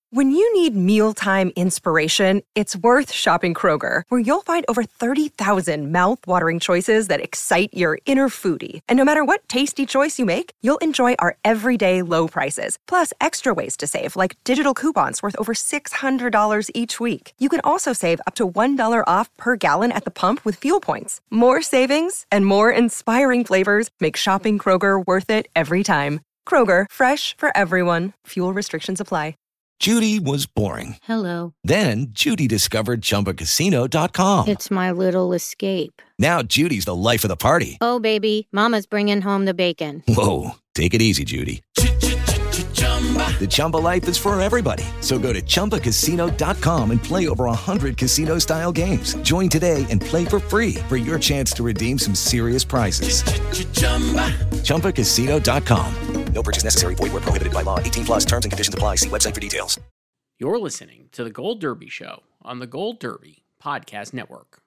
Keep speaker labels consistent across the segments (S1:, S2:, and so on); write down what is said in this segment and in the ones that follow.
S1: When you need mealtime inspiration, it's worth shopping Kroger, where you'll find over 30,000 mouth-watering choices that excite your inner foodie. And no matter what tasty choice you make, you'll enjoy our everyday low prices, plus extra ways to save, like digital coupons worth over $600 each week. You can also save up to $1 off per gallon at the pump with fuel points. More savings and more inspiring flavors make shopping Kroger worth it every time. Kroger, fresh for everyone. Fuel restrictions apply.
S2: Judy was boring.
S3: Hello.
S2: Then Judy discovered ChumbaCasino.com.
S3: It's my little escape.
S2: Now Judy's the life of the party.
S3: Oh, baby, mama's bringing home the bacon.
S2: Whoa, take it easy, Judy. The Chumba life is for everybody. So go to ChumbaCasino.com and play over 100 casino-style games. Join today and play for free for your chance to redeem some serious prizes. ChumbaCasino.com. No purchase necessary. Void where prohibited by law. 18 plus terms and conditions apply. See website for details.
S4: You're listening to The Gold Derby Show on the Gold Derby Podcast Network.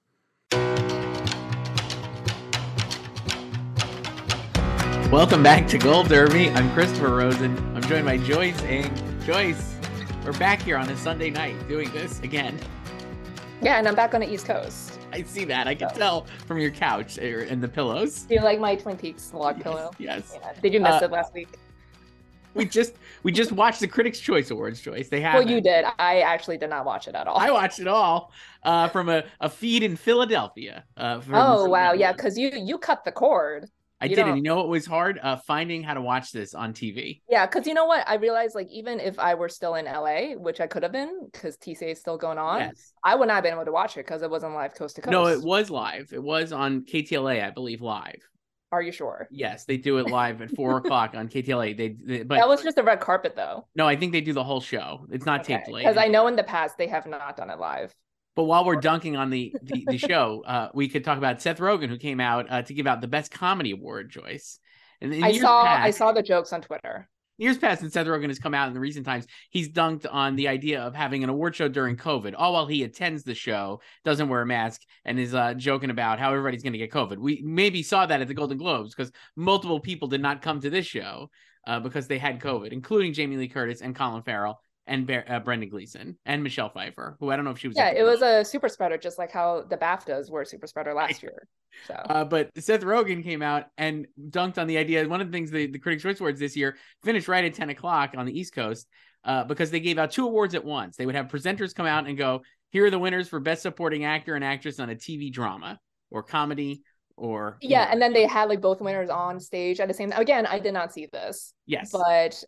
S4: Welcome back to Gold Derby. I'm Christopher Rosen. I'm joined by Joyce Ng. Joyce, we're back here on a Sunday night doing this again.
S5: Yeah, and I'm back on the East Coast.
S4: I see that. I can tell from your couch and the pillows.
S5: Do you like my Twin Peaks log pillow?
S4: Yes.
S5: Yeah. Did you miss it last week?
S4: We just watched the Critics' Choice Awards, Joyce. They have.
S5: Well, you did. I actually did not watch it at all.
S4: I watched it all from a feed in Philadelphia.
S5: Oh wow, yeah, because you cut the cord.
S4: I did, and you know what was hard? Finding how to watch this on TV.
S5: Yeah, because you know what? I realized, like, even if I were still in LA, which I could have been, because TCA is still going on, yes, I would not have been able to watch it because it wasn't live coast to coast.
S4: No, it was live. It was on KTLA, I believe, live.
S5: Are you sure?
S4: Yes, they do it live at 4 o'clock on KTLA. But
S5: that was just a red carpet, though.
S4: No, I think they do the whole show. It's not taped late.
S5: Because I know in the past they have not done it live.
S4: But while we're dunking on the show, we could talk about Seth Rogen, who came out to give out the Best Comedy Award, Joyce. And
S5: I saw the jokes on Twitter.
S4: Years past, and Seth Rogen has come out in the recent times, he's dunked on the idea of having an award show during COVID, all while he attends the show, doesn't wear a mask, and is joking about how everybody's going to get COVID. We maybe saw that at the Golden Globes because multiple people did not come to this show because they had COVID, including Jamie Lee Curtis and Colin Farrell and Brendan Gleeson and Michelle Pfeiffer, who I don't know if she was.
S5: Yeah, it was a super spreader, just like how the BAFTAs were a super spreader last year. So,
S4: but Seth Rogen came out and dunked on the idea. One of the things the Critics' Choice Awards this year finished right at 10 o'clock on the East Coast because they gave out 2 awards at once. They would have presenters come out and go, "Here are the winners for Best Supporting Actor and Actress on a TV Drama or Comedy." Or
S5: and then they had like both winners on stage at the same time. Again, I did not see this.
S4: Yes,
S5: but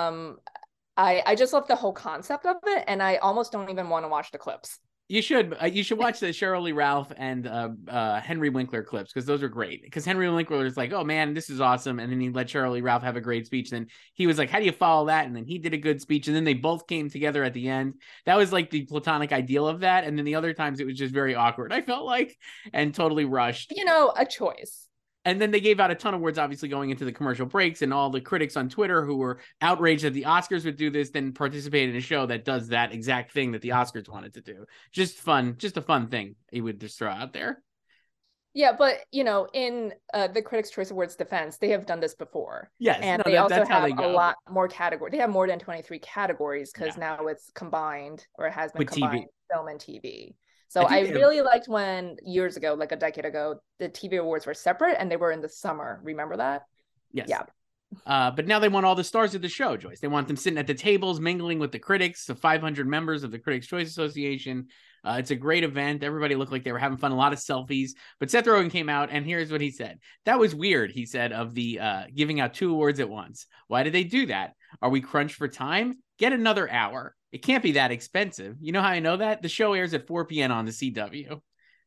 S5: I just love the whole concept of it, and I almost don't even want to watch the clips.
S4: You should watch the Sheryl Lee Ralph and Henry Winkler clips because those are great. Because Henry Winkler is like, "Oh man, this is awesome," and then he let Sheryl Lee Ralph have a great speech. Then he was like, "How do you follow that?" And then he did a good speech, and then they both came together at the end. That was like the platonic ideal of that. And then the other times it was just very awkward, I felt like, and totally rushed.
S5: A choice.
S4: And then they gave out a ton of awards, obviously, going into the commercial breaks, and all the critics on Twitter who were outraged that the Oscars would do this, then participated in a show that does that exact thing that the Oscars wanted to do. Just a fun thing he would just throw out there.
S5: Yeah, but, in the Critics' Choice Awards defense, they have done this before.
S4: Yes.
S5: And they also have a lot more categories. They have more than 23 categories because now it's combined, or it has been combined, TV. Film and TV. So I really liked when years ago, like a decade ago, the TV awards were separate and they were in the summer. Remember that?
S4: Yes.
S5: Yeah.
S4: But now they want all the stars of the show, Joyce. They want them sitting at the tables, mingling with the critics, the 500 members of the Critics' Choice Association. It's a great event. Everybody looked like they were having fun, a lot of selfies. But Seth Rogen came out, and here's what he said. That was weird, he said, of the giving out 2 awards at once. Why did they do that? Are we crunched for time? Get another hour. It can't be that expensive. You know how I know that? The show airs at 4 p.m. on the CW.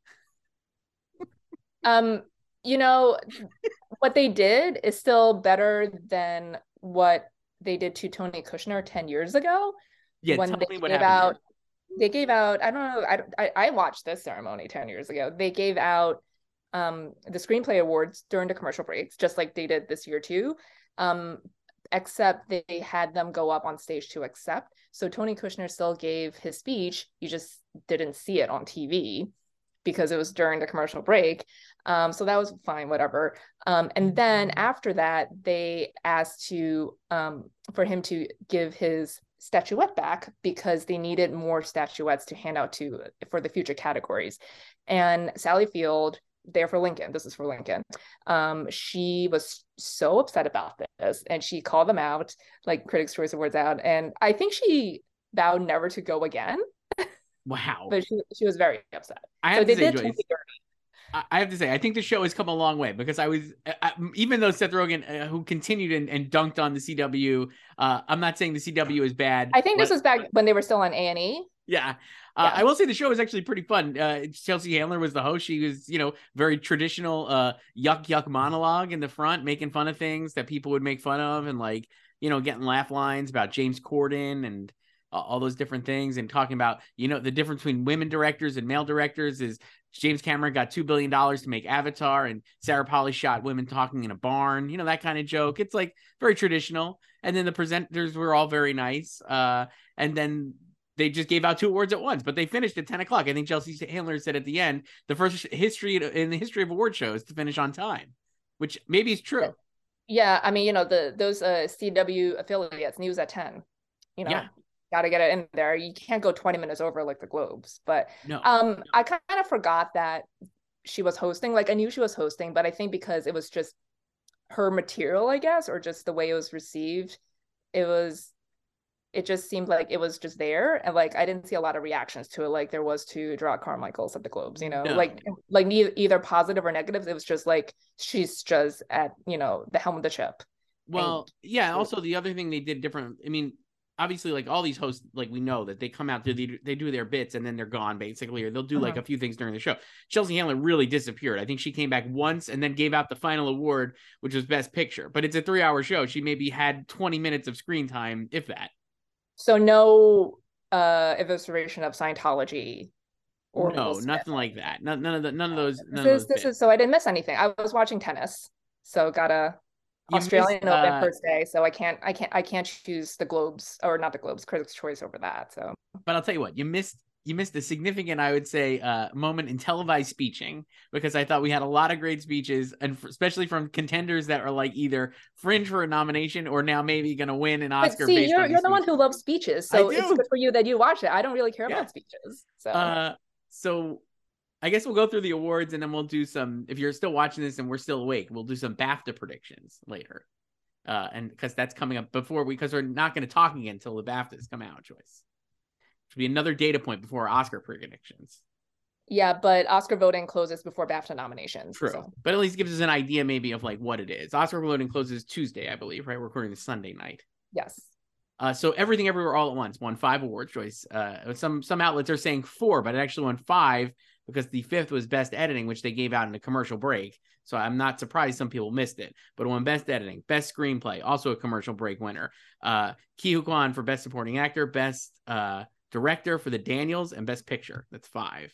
S5: What they did is still better than what they did to Tony Kushner 10 years ago.
S4: Yeah,
S5: when they gave out, I don't know, I watched this ceremony 10 years ago. They gave out the screenplay awards during the commercial breaks, just like they did this year too. Except they had them go up on stage to accept. So Tony Kushner still gave his speech. You just didn't see it on TV because it was during the commercial break. So that was fine, whatever. And then after that, they asked for him to give his statuette back because they needed more statuettes to hand out for the future categories. And Sally Field, there for Lincoln, this is for Lincoln, she was so upset about this, and she called them out, like Critics' Choice Awards out, and I think she vowed never to go again.
S4: Wow.
S5: But she was very upset.
S4: I have to say, Joyce, I have to say, I think the show has come a long way, because even though Seth Rogen, who continued and dunked on the CW, I'm not saying the CW is bad.
S5: I think this was back when they were still on A&E.
S4: Yeah. I will say the show was actually pretty fun. Chelsea Handler was the host. She was, very traditional yuck monologue in the front, making fun of things that people would make fun of, and getting laugh lines about James Corden and all those different things, and talking about, the difference between women directors and male directors is James Cameron got $2 billion to make Avatar, and Sarah Polley shot women talking in a barn, that kind of joke. It's very traditional. And then the presenters were all very nice. And then they just gave out 2 awards at once, but they finished at 10 o'clock. I think Chelsea Handler said at the end, the first in the history of award shows to finish on time, which maybe is true.
S5: Yeah. I mean, those CW affiliates, news at 10,
S4: Yeah.
S5: Got to get it in there. You can't go 20 minutes over like the Globes. But
S4: no.
S5: I kind of forgot that she was hosting. I knew she was hosting, but I think because it was just her material, I guess, or just the way it was received, it just seemed like it was just there, and I didn't see a lot of reactions to it like there was to Gerard Carmichael's at the Globes.
S4: No.
S5: Either positive or negative. It was just she's just at the helm of the ship.
S4: Well, yeah. Also, the other thing they did different. I mean, obviously, all these hosts, we know that they come out, they do their bits, and then they're gone, basically, or they'll do a few things during the show. Chelsea Handler really disappeared. I think she came back once and then gave out the final award, which was Best Picture. But it's a 3-hour show. She maybe had 20 minutes of screen time, if that.
S5: So no evisceration of Scientology.
S4: Or no, nothing like that. None of those.
S5: This is so I didn't miss anything. I was watching tennis, so got a Australian Open first day, so I can't choose the Globes, or not the Globes, Critics' Choice over that. So, but
S4: I'll tell you what, you missed a significant, I would say, moment in televised speeching, because I thought we had a lot of great speeches, and especially from contenders that are like either fringe for a nomination or now maybe going to win an Oscar.
S5: But see, you're the one who loves speeches, so it's good for you that you watch it. I don't really care about speeches.
S4: So I guess we'll go through the awards, and then we'll do some, if you're still watching this and we're still awake, we'll do some BAFTA predictions later. And because that's coming up because we're not going to talk again until the BAFTAs come out, Joyce. Which will be another data point before our Oscar predictions.
S5: Yeah, but Oscar voting closes before BAFTA nominations.
S4: True.
S5: So.
S4: But at least gives us an idea maybe of what it is. Oscar voting closes Tuesday, I believe, right? We're recording this Sunday night.
S5: Yes.
S4: So Everything Everywhere All at Once won 5 awards, Joyce. Some outlets are saying 4, but it actually won 5 because the 5th was Best Editing, which they gave out in a commercial break. So I'm not surprised some people missed it. But it won Best Editing, Best Screenplay, also a commercial break winner. Ke Huy Quan for Best Supporting Actor, Best Director for the Daniels, and Best Picture. That's 5.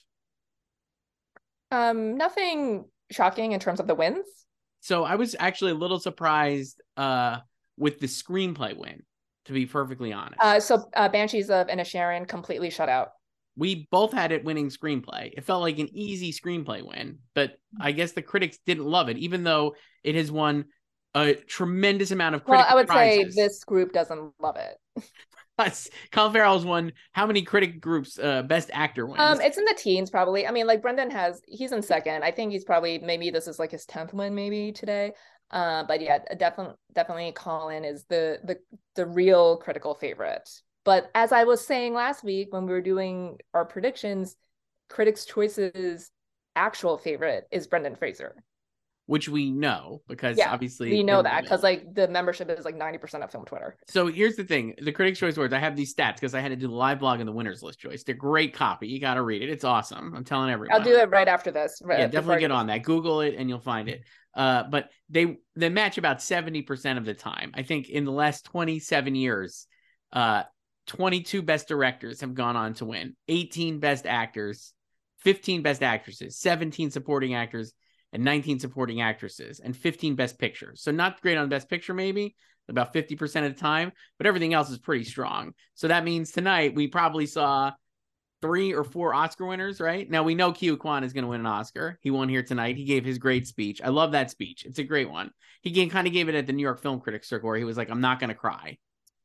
S5: Nothing shocking in terms of the wins.
S4: So I was actually a little surprised with the screenplay win, to be perfectly honest.
S5: So Banshees of Inisherin completely shut out.
S4: We both had it winning screenplay. It felt like an easy screenplay win, but I guess the critics didn't love it, even though it has won a tremendous amount of critical
S5: I would
S4: prizes.
S5: say this group doesn't love it.
S4: Colin Farrell's won how many critic groups Best Actor wins?
S5: It's in the teens probably. I mean, Brendan he's in second. I think he's probably, maybe this is his 10th win maybe today. But yeah, definitely Colin is the real critical favorite. But as I was saying last week when we were doing our predictions, Critics' Choice's actual favorite is Brendan Fraser.
S4: Which we know, because obviously
S5: we know that because the membership is 90% of Film Twitter.
S4: So here's the thing: the Critics' Choice Awards. I have these stats because I had to do the live blog and the winners list, Joyce. They're great copy. You got to read it. It's awesome. I'm telling everyone.
S5: I'll do it right after this.
S4: Yeah, definitely get on that. Google it and you'll find it. But they match about 70% of the time. I think in the last 27 years, 22 best directors have gone on to win, 18 best actors, 15 best actresses, 17 supporting actors, and 19 supporting actresses, and 15 best pictures. So not great on best picture, maybe about 50% of the time, but everything else is pretty strong. So that means tonight we probably saw 3 or 4 Oscar winners, right? Now we know Ke Huy Quan is going to win an Oscar. He won here tonight. He gave his great speech. I love that speech. It's a great one. He kind of gave it at the New York Film Critics Circle where he was like, I'm not going to cry.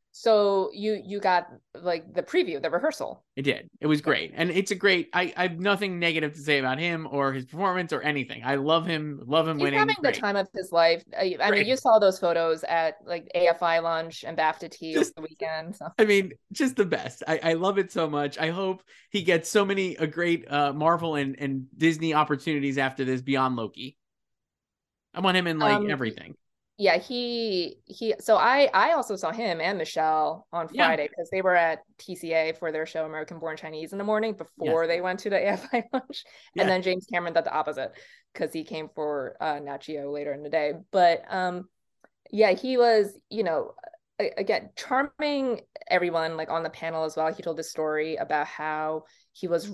S5: So you got like the preview, the rehearsal.
S4: It did. It was great. And it's a great, I have nothing negative to say about him or his performance or anything. I love him
S5: He's
S4: winning.
S5: having the time of his life. I mean, you saw those photos at like AFI lunch and BAFTA tea over the weekend. So.
S4: I mean, just the best. I love it so much. I hope he gets so many great Marvel and Disney opportunities after this beyond Loki. I want him in like everything.
S5: Yeah, so I also saw him and Michelle on Friday because they were at TCA for their show American Born Chinese in the morning before they went to the AFI lunch. And then James Cameron did the opposite because he came for Nat Geo later in the day. But he was, again, charming everyone like on the panel as well. He told this story about how he was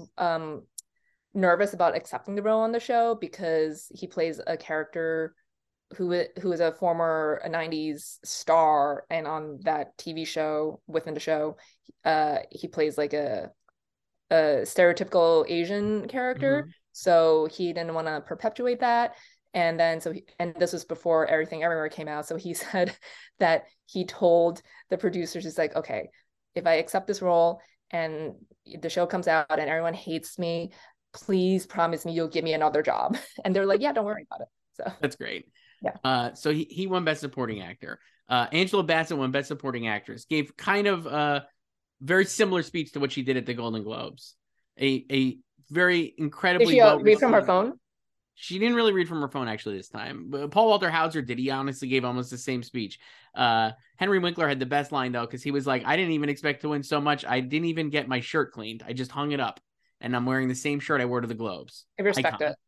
S5: nervous about accepting the role on the show because he plays a character who is a former 90s star, and on that TV show within the show he plays like a stereotypical Asian character. So he didn't want to perpetuate that, and then and this was before Everything Everywhere came out, so he said that he told the producers, he's like, okay, if I accept this role and the show comes out and everyone hates me, please promise me you'll give me another job. And they're like, yeah, don't worry about it. So
S4: that's great.
S5: Yeah.
S4: So he won Best Supporting Actor. Angela Bassett won Best Supporting Actress. Gave kind of a very similar speech to what she did at the Golden Globes. A very incredibly.
S5: Did she read from her phone?
S4: She didn't really read from her phone actually this time. But Paul Walter Hauser did. He honestly gave almost the same speech. Henry Winkler had the best line though, because he was like, I didn't even expect to win so much. I didn't even get my shirt cleaned. I just hung it up, and I'm wearing the same shirt I wore to the Globes.
S5: I respect it.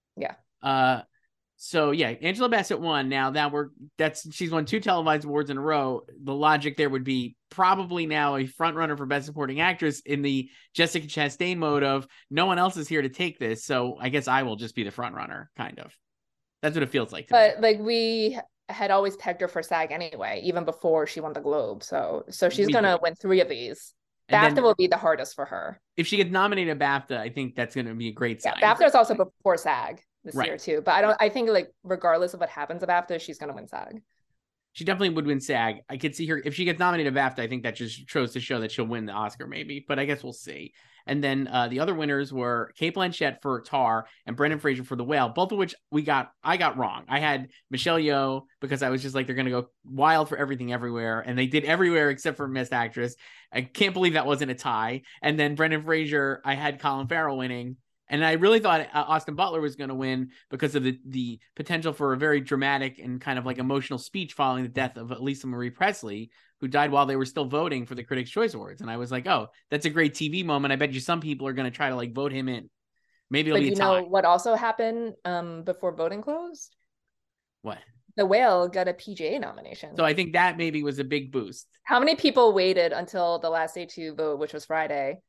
S5: Yeah.
S4: So yeah, Angela Bassett won. Now she's won 2 televised awards in a row. The logic there would be probably now a front runner for Best Supporting Actress in the Jessica Chastain mode of no one else is here to take this, so I guess I will just be the front runner. Kind of. That's what it feels like.
S5: But like we had always pegged her for SAG anyway, even before she won the Globe. So she's gonna win 3 of these. BAFTA will be the hardest for her.
S4: If she gets nominated at BAFTA, I think that's going to be a great sign.
S5: Yeah, BAFTA is also before SAG this year too. But I think like regardless of what happens at BAFTA, she's going to win SAG.
S4: She definitely would win SAG. I could see her if she gets nominated at BAFTA. I think that just shows to show that she'll win the Oscar maybe, but I guess we'll see. And then the other winners were Cate Blanchett for Tar and Brendan Fraser for The Whale, both of which I got wrong. I had Michelle Yeoh because I was just like, they're going to go wild for Everything Everywhere. And they did everywhere except for Best Actress. I can't believe that wasn't a tie. And then Brendan Fraser, I had Colin Farrell winning. And I really thought Austin Butler was going to win because of the potential for a very dramatic and kind of like emotional speech following the death of Lisa Marie Presley, who died while they were still voting for the Critics' Choice Awards. And I was like, oh, that's a great TV moment. I bet you some people are going to try to like vote him in. Maybe it'll be a tie.
S5: But you know what also happened before voting closed?
S4: What?
S5: The Whale got a PGA nomination.
S4: So I think that maybe was a big boost.
S5: How many people waited until the last day to vote, which was Friday,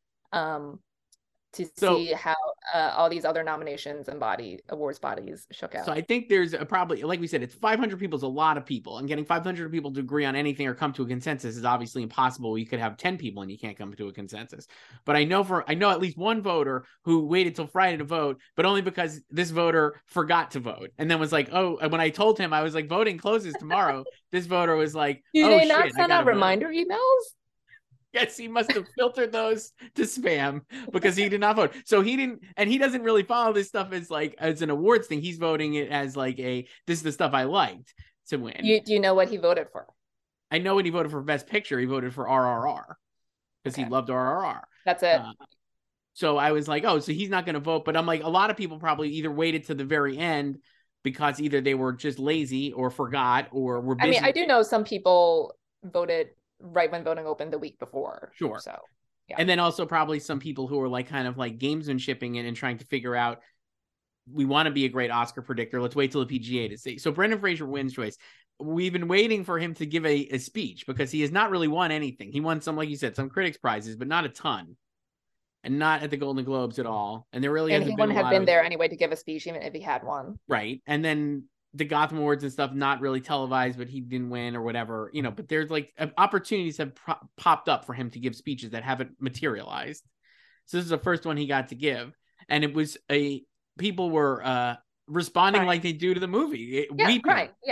S5: to see how all these other nominations and awards bodies shook out?
S4: So I think there's probably, like we said, it's 500 people is a lot of people, and getting 500 people to agree on anything or come to a consensus is obviously impossible. You could have 10 people and you can't come to a consensus. But I know at least one voter who waited till Friday to vote, but only because this voter forgot to vote and then was like, oh, when I told him, I was like, voting closes tomorrow. This voter was like,
S5: do they not send out reminder emails?
S4: Yes, he must have filtered those to spam because he did not vote. So he didn't, and he doesn't really follow this stuff as an awards thing. He's voting it as like this is the stuff I liked to win.
S5: Do you know what he voted for?
S4: I know when he voted for Best Picture, he voted for RRR because he loved RRR.
S5: That's it.
S4: So I was like, oh, so he's not going to vote. But I'm like, a lot of people probably either waited to the very end because either they were just lazy or forgot or were busy.
S5: I mean, I do know some people voted right when voting opened the week before.
S4: Sure.
S5: So, yeah.
S4: And then also probably some people who are like kind of like gamesmanshipping it and trying to figure out, we want to be a great Oscar predictor. Let's wait till the PGA to see. So Brendan Fraser wins choice. We've been waiting for him to give a speech because he has not really won anything. He won some, like you said, some critics prizes, but not a ton. And not at the Golden Globes at all. And there really hasn't been.
S5: And he wouldn't have been there anyway to give a speech, even if he had one.
S4: Right. And then the Gotham Awards and stuff, not really televised, but he didn't win or whatever, but there's like opportunities have popped up for him to give speeches that haven't materialized. So this is the first one he got to give. And it was people were responding like they do to the movie.
S5: Yeah, right. Yeah.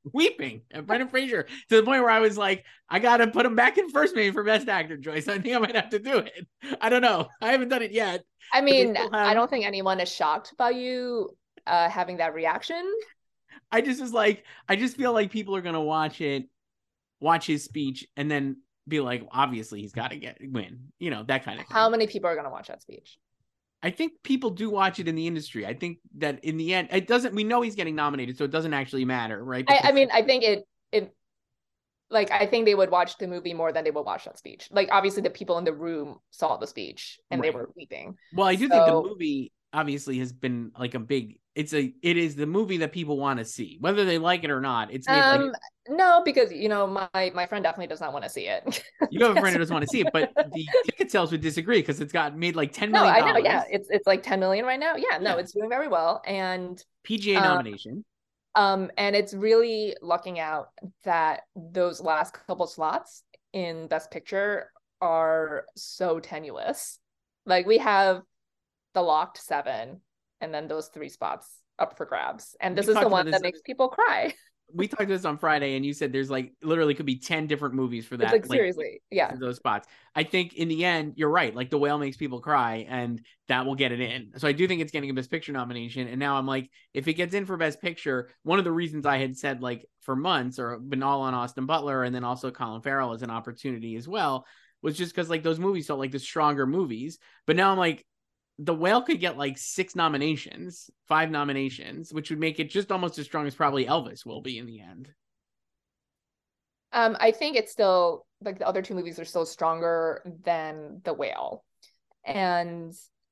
S4: weeping at Brendan Fraser to the point where I was like, I gotta put him back in first maybe for Best Actor, Joyce. I think I might have to do it. I don't know. I haven't done it yet.
S5: I mean, I don't think anyone is shocked by you having that reaction.
S4: I just feel like people are gonna watch his speech, and then be like, obviously he's got to win. You know, that kind of thing.
S5: How many people are gonna watch that speech?
S4: I think people do watch it in the industry. I think that in the end, it doesn't. We know he's getting nominated, so it doesn't actually matter, right?
S5: I mean, I think it like I think they would watch the movie more than they would watch that speech. Like obviously, the people in the room saw the speech and they were weeping.
S4: Well, I do think the movie obviously has been like it is the movie that people want to see, whether they like it or not. It's made
S5: no, because my friend definitely does not want to see it.
S4: You have a friend who doesn't want to see it, but the ticket sales would disagree because it's got made like $10 million.
S5: No, I know, yeah, it's like 10 million right now. Yeah, no, it's doing very well, and
S4: PGA nomination.
S5: And it's really lucking out that those last couple slots in Best Picture are so tenuous. Like we have the locked 7, and then those 3 spots up for grabs, and this is the one that makes people cry.
S4: We talked this on Friday, and you said there's like literally could be 10 different movies for that.
S5: Like seriously, yeah.
S4: Those spots. I think in the end, you're right. Like The Whale makes people cry, and that will get it in. So I do think it's getting a Best Picture nomination. And now I'm like, if it gets in for Best Picture, one of the reasons I had said like for months or been all on Austin Butler and then also Colin Farrell as an opportunity as well was just because like those movies felt like the stronger movies. But now I'm like, The Whale could get like 5 nominations, which would make it just almost as strong as probably Elvis will be in the end.
S5: I think it's still like the other 2 movies are still stronger than The Whale. And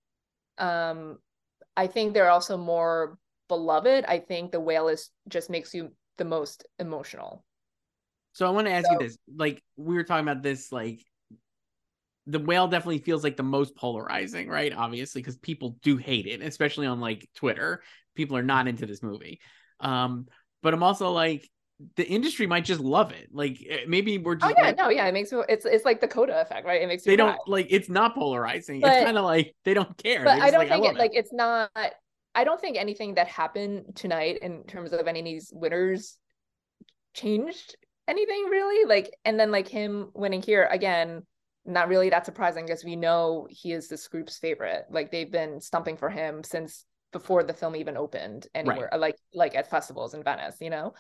S5: I think they're also more beloved. I think The Whale just makes you the most emotional.
S4: So I want to ask you this, like we were talking about this, like The Whale definitely feels like the most polarizing, right? Obviously, because people do hate it, especially on like Twitter. People are not into this movie. But I'm also like, the industry might just love it. Like maybe we're just
S5: it makes it's like the Coda effect, right? It makes you
S4: don't like it's not polarizing. But, it's kind of like they don't care.
S5: But I don't think it's not. I don't think anything that happened tonight in terms of any of these winners changed anything really. Like, and then like him winning here again. Not really that surprising because we know he is this group's favorite. Like they've been stumping for him since before the film even opened anywhere, right. like at festivals in Venice, you know?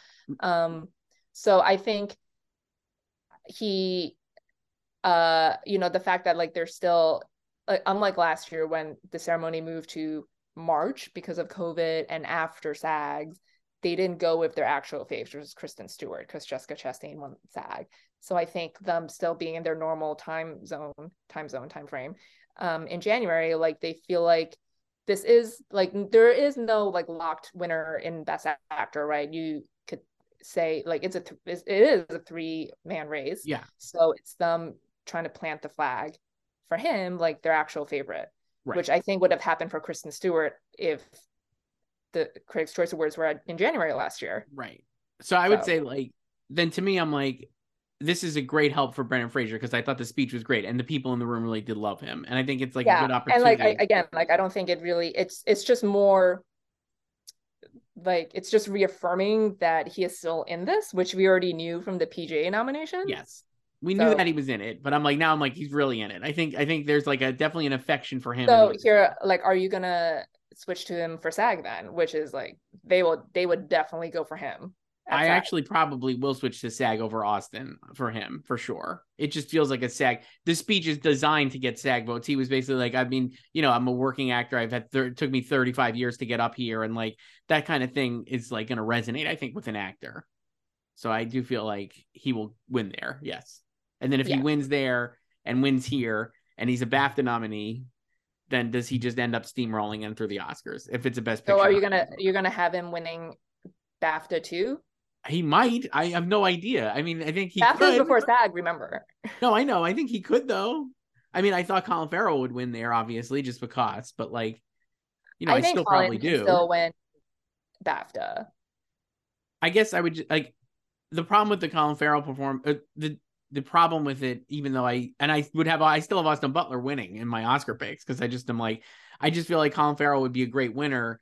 S5: So I think he, the fact that like they're still, unlike last year when the ceremony moved to March because of COVID and after SAGs, they didn't go with their actual faves, which was Kristen Stewart, because Jessica Chastain won SAG. So I think them still being in their normal time frame in January, like they feel like this is like there is no like locked winner in Best Actor, right? You could say like it is a 3-man race.
S4: Yeah.
S5: So it's them trying to plant the flag for him, like their actual favorite, right. Which I think would have happened for Kristen Stewart if the Critics' Choice Awards were in January last year.
S4: Right. So I would say like, then to me, I'm like, this is a great help for Brendan Fraser because I thought the speech was great and the people in the room really did love him. And I think it's like a good opportunity.
S5: And like, I don't think it really, it's just more like, it's just reaffirming that he is still in this, which we already knew from the PGA nomination.
S4: Yes. We knew that he was in it, but I'm like, he's really in it. I think there's like definitely an affection for him.
S5: So here, like, are you going to switch to him for SAG then? Which is like, they would definitely go for him.
S4: I actually probably will switch to SAG over Austin for him, for sure. It just feels like a SAG. This speech is designed to get SAG votes. He was basically like, I mean, I'm a working actor. It took me 35 years to get up here. And like that kind of thing is like going to resonate, I think, with an actor. So I do feel like he will win there. Yes. And then if he wins there and wins here and he's a BAFTA nominee, then does he just end up steamrolling in through the Oscars if it's a Best Picture?
S5: So you're gonna have him winning BAFTA too?
S4: He might. I have no idea. I mean, I think he
S5: BAFTA's
S4: could.
S5: before SAG, remember?
S4: No, I know. I think he could though. I mean, I thought Colin Farrell would win there, obviously, just because. But like, I think still Colin probably do.
S5: Still win BAFTA.
S4: I guess I would like the problem with the Colin Farrell the problem with it, even though I still have Austin Butler winning in my Oscar picks because I just feel like Colin Farrell would be a great winner,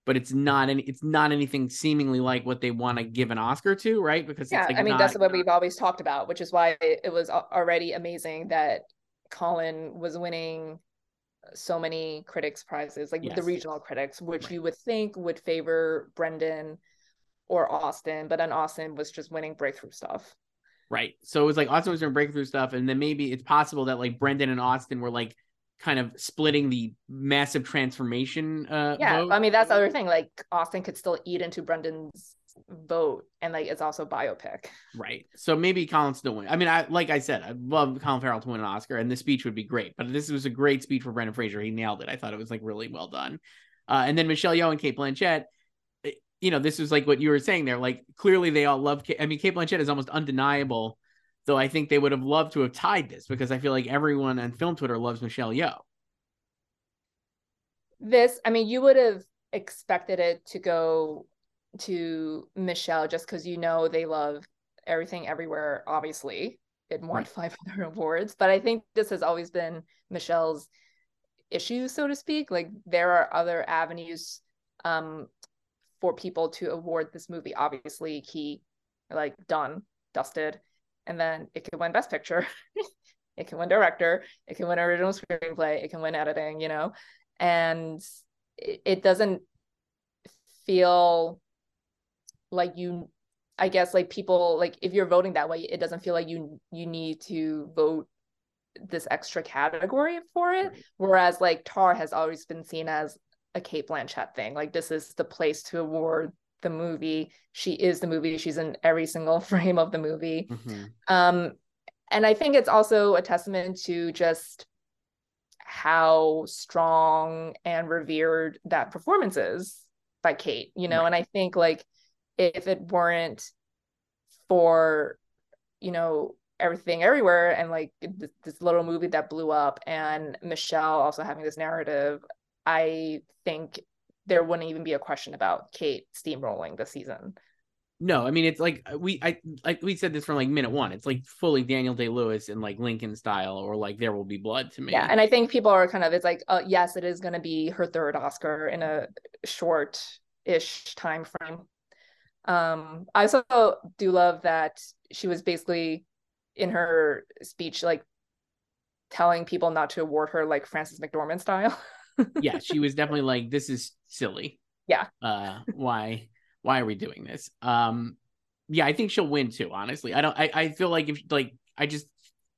S4: but it's not anything seemingly like what they want to give an Oscar to, right? Because
S5: yeah,
S4: it's like
S5: I mean, that's what we've always talked about, which is why it was already amazing that Colin was winning so many critics prizes, like the regional critics, which you would think would favor Brendan or Austin, but then Austin was just winning breakthrough stuff.
S4: Right. So it was like Austin was doing breakthrough stuff, and then maybe it's possible that like Brendan and Austin were like kind of splitting the massive transformation vote.
S5: I mean, that's the other thing. Like Austin could still eat into Brendan's vote, and like it's also biopic.
S4: Right. So maybe Colin still win. I mean, like I said, I'd love Colin Farrell to win an Oscar, and the speech would be great. But this was a great speech for Brendan Fraser. He nailed it. I thought it was like really well done. And then Michelle Yeoh and Cate Blanchett. You know, this was like what you were saying there. Like clearly they all love. I mean, Cate Blanchett is almost undeniable. Though I think they would have loved to have tied this because I feel like everyone on film Twitter loves Michelle Yeoh.
S5: I mean, you would have expected it to go to Michelle just because they love Everything Everywhere, obviously. It won 5 other awards. But I think this has always been Michelle's issue, so to speak. Like there are other avenues for people to award this movie. Obviously, dusted. And then it could win Best Picture. It can win Director. It can win Original Screenplay. It can win Editing, And it doesn't feel like I guess like people, like if you're voting that way, it doesn't feel like you need to vote this extra category for it. Right. Whereas like Tar has always been seen as a Cate Blanchett thing. Like this is the place to award the movie. She is the movie. She's in every single frame of the movie. Mm-hmm. And I think it's also a testament to just how strong and revered that performance is by Cate, right. And I think like if it weren't for, Everything Everywhere and like this little movie that blew up and Michelle also having this narrative, I think there wouldn't even be a question about Cate steamrolling this season.
S4: No, I mean, it's like we said this from like minute one. It's like fully Daniel Day-Lewis in like Lincoln style or like There Will Be Blood to me.
S5: Yeah, and I think people are it's like, yes, it is going to be her third Oscar in a short-ish time frame. I also do love that she was basically in her speech like telling people not to award her like Frances McDormand style.
S4: Yeah, she was definitely like, this is silly.
S5: Yeah.
S4: Why are we doing this? Yeah, I think she'll win too, honestly. I feel like I just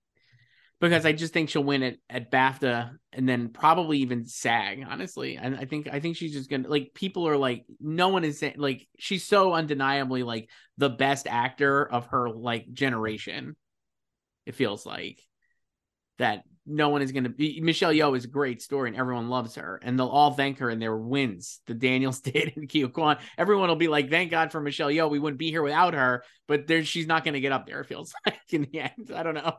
S4: think she'll win it at BAFTA and then probably even SAG, honestly. And I think she's just gonna, like, people are like, no one is saying, like, she's so undeniably like the best actor of her like generation. It feels like that no one is going to be. Michelle Yeoh is a great story and everyone loves her and they'll all thank her in their wins. The Daniels did and Ke Quan. Everyone will be like, thank God for Michelle Yeoh. We wouldn't be here without her, but she's not going to get up there. It feels like in the end. I don't know.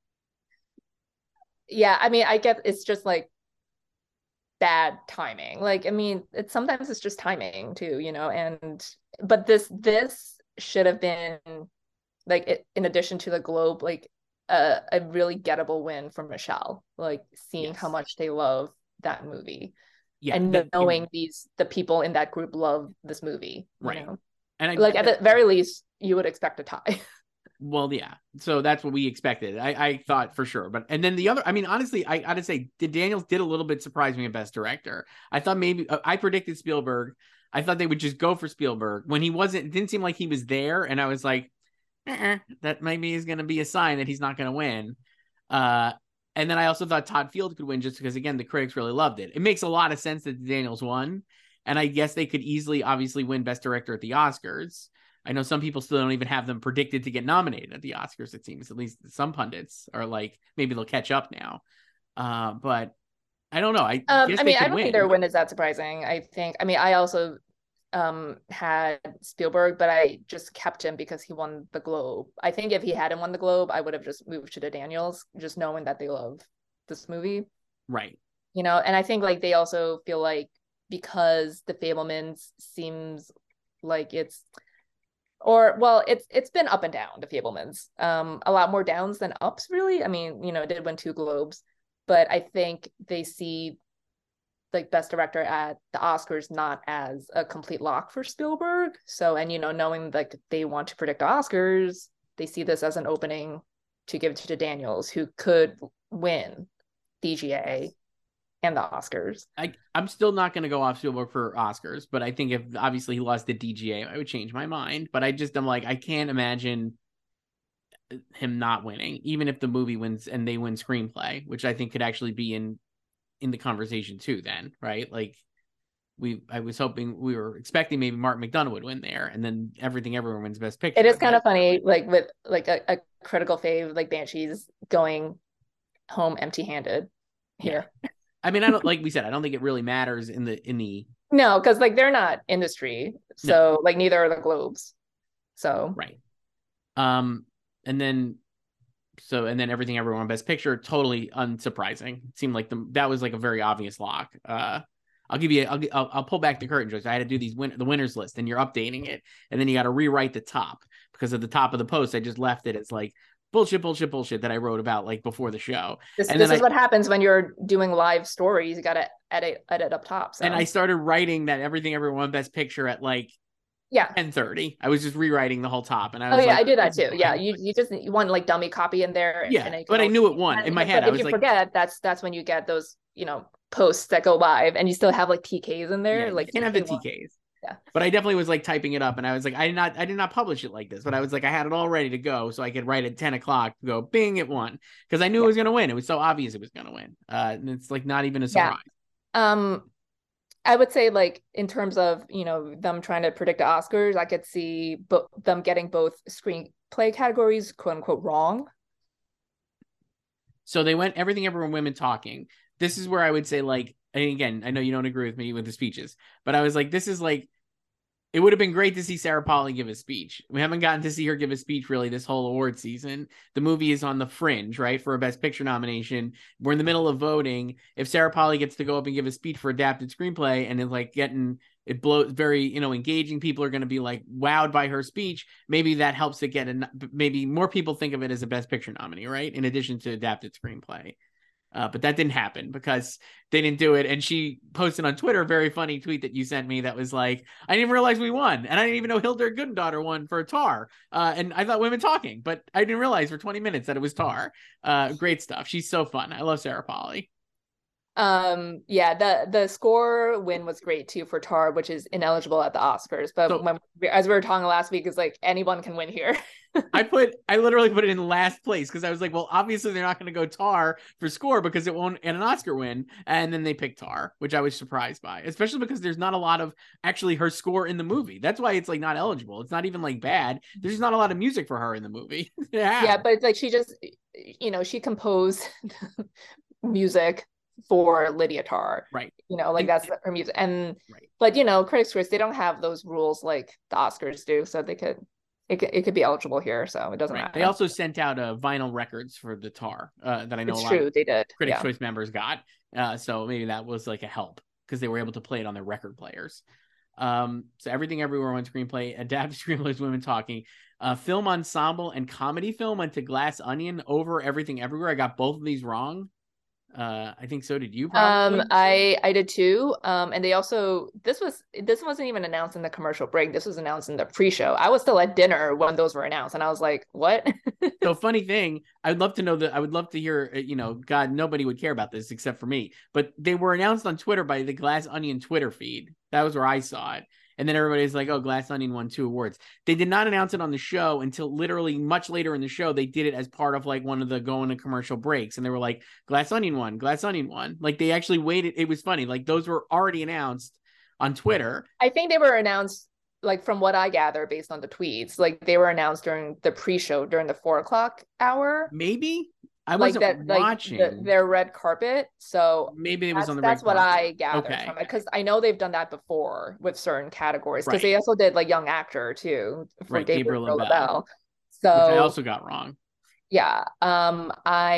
S5: Yeah. I mean, I get it's just like bad timing. Like, I mean, sometimes it's just timing too, but this should have been like, in addition to the Globe, like, a really gettable win for Michelle, like seeing how much they love that movie, and knowing the people in that group love this movie, right? And at the very least, you would expect a tie.
S4: Well, yeah. So that's what we expected. I thought for sure, and then the other. I mean, honestly, I gotta say, Daniels did a little bit surprise me at Best Director. I thought maybe I predicted Spielberg. I thought they would just go for Spielberg when he wasn't. It didn't seem like he was there, and I was like, that maybe is going to be a sign that he's not going to win. And then I also thought Todd Field could win just because, again, the critics really loved it. It makes a lot of sense that Daniels won. And I guess they could easily, obviously, win Best Director at the Oscars. I know some people still don't even have them predicted to get nominated at the Oscars, it seems. At least some pundits are like, maybe they'll catch up now. But I don't know. I don't
S5: think their win is that surprising. I also had Spielberg, but I just kept him because he won the Globe. I think if he hadn't won the Globe, I would have just moved to the Daniels, just knowing that they love this movie.
S4: Right.
S5: And I think like they also feel like because The Fabelmans seems like it's been up and down, The Fabelmans. A lot more downs than ups, really. I mean, it did win 2 Globes, but I think they see like best director at the Oscars not as a complete lock for Spielberg. So, and knowing like they want to predict Oscars, they see this as an opening to give to Daniels, who could win DGA and the Oscars.
S4: I'm still not going to go off Spielberg for Oscars, but I think if obviously he lost the DGA, I would change my mind. But I'm like, I can't imagine him not winning, even if the movie wins and they win screenplay, which I think could actually be in the conversation too. Then, right? Like I was hoping, we were expecting maybe Martin McDonagh would win there, and then Everything Everyone wins Best Picture.
S5: It is kind of funny, like with like a critical fave like Banshees going home empty-handed here.
S4: Yeah. I mean, I don't, like we said, I don't think it really matters in the
S5: no, because like they're not industry, so like neither are the Globes. So
S4: right. And then Everything Everyone Best Picture, totally unsurprising. It seemed like that was like a very obvious lock. I'll pull back the curtain, Joyce. I had to do the winners list, and you're updating it, and then you got to rewrite the top, because at the top of the post I just left it as like bullshit that I wrote about like before the show.
S5: This is what happens when you're doing live stories. You got to edit up top. So.
S4: And I started writing that Everything Everyone Best Picture at like 10:30. I was just rewriting the whole top, and I was
S5: I do that too. Yeah, you want like dummy copy in there.
S4: But I knew it won in my head.
S5: But if you forget, that's when you get those posts that go live, and you still have like TKs in there. Like
S4: you can't have the TKs. Yeah. But I definitely was like typing it up, and I was like, I did not publish it like this, but I was like, I had it all ready to go so I could write at 10 o'clock, go bing, it won, because I knew it was going to win. It was so obvious it was going to win. And it's like not even a surprise.
S5: I would say like in terms of, them trying to predict the Oscars, I could see them getting both screenplay categories, quote unquote, wrong.
S4: So they went Everything Everyone Women Talking. This is where I would say, like, and again, I know you don't agree with me with the speeches, but I was like, this is like, it would have been great to see Sarah Polley give a speech. We haven't gotten to see her give a speech really this whole award season. The movie is on the fringe, right, for a Best Picture nomination. We're in the middle of voting. If Sarah Polley gets to go up and give a speech for adapted screenplay, and it's like it blows very, engaging, people are going to be like wowed by her speech. Maybe that helps it get maybe more people think of it as a Best Picture nominee, right, in addition to adapted screenplay. But that didn't happen because they didn't do it. And she posted on Twitter a very funny tweet that you sent me that was like, I didn't even realize we won. And I didn't even know Hildur Gudnadottir won for Tar. And I thought Women Talking, but I didn't realize for 20 minutes that it was Tar. Great stuff. She's so fun. I love Sarah Polley.
S5: The score win was great too for Tar, which is ineligible at the Oscars. But as we were talking last week, is like anyone can win here.
S4: I literally put it in last place because I was like, well, obviously they're not going to go Tar for score because it won't get an Oscar win. And then they picked Tar, which I was surprised by, especially because there's not a lot of actually her score in the movie. That's why it's like not eligible. It's not even like bad. There's just not a lot of music for her in the movie.
S5: Yeah, but it's like she just, she composed music for Lydia Tar,
S4: right?
S5: That's her music, and
S4: right.
S5: But Critics' Choice, they don't have those rules like the Oscars do, so it could be eligible here, so it doesn't matter.
S4: They also sent out vinyl records for the Tar that I know
S5: it's true they did.
S4: Critics' Choice members got, so maybe that was like a help because they were able to play it on their record players. So Everything Everywhere on screenplay, adapted screenplays, Women Talking, film ensemble and comedy film went to Glass Onion over Everything Everywhere. I got both of these wrong. I think so did you probably.
S5: I did too. And they also, this wasn't even announced in the commercial break. This was announced in the pre-show. I was still at dinner when those were announced, and I was like, what?
S4: So funny thing, I would love to hear, God, nobody would care about this except for me, but they were announced on Twitter by the Glass Onion Twitter feed. That was where I saw it. And then everybody's like, oh, Glass Onion won 2 awards. They did not announce it on the show until literally much later in the show. They did it as part of like one of the going to commercial breaks. And they were like, Glass Onion won. Glass Onion won. Like they actually waited. It was funny. Like those were already announced on Twitter.
S5: I think they were announced, like from what I gather based on the tweets, like they were announced during the pre-show during the 4:00 hour.
S4: Maybe. I wasn't watching
S5: their red carpet, so
S4: maybe it was on the
S5: that's
S4: red
S5: what
S4: carpet.
S5: I gathered from it, because I know they've done that before with certain categories, because they also did like young actor too for Gabriel LaBelle. So
S4: which I also got wrong.
S5: Yeah. And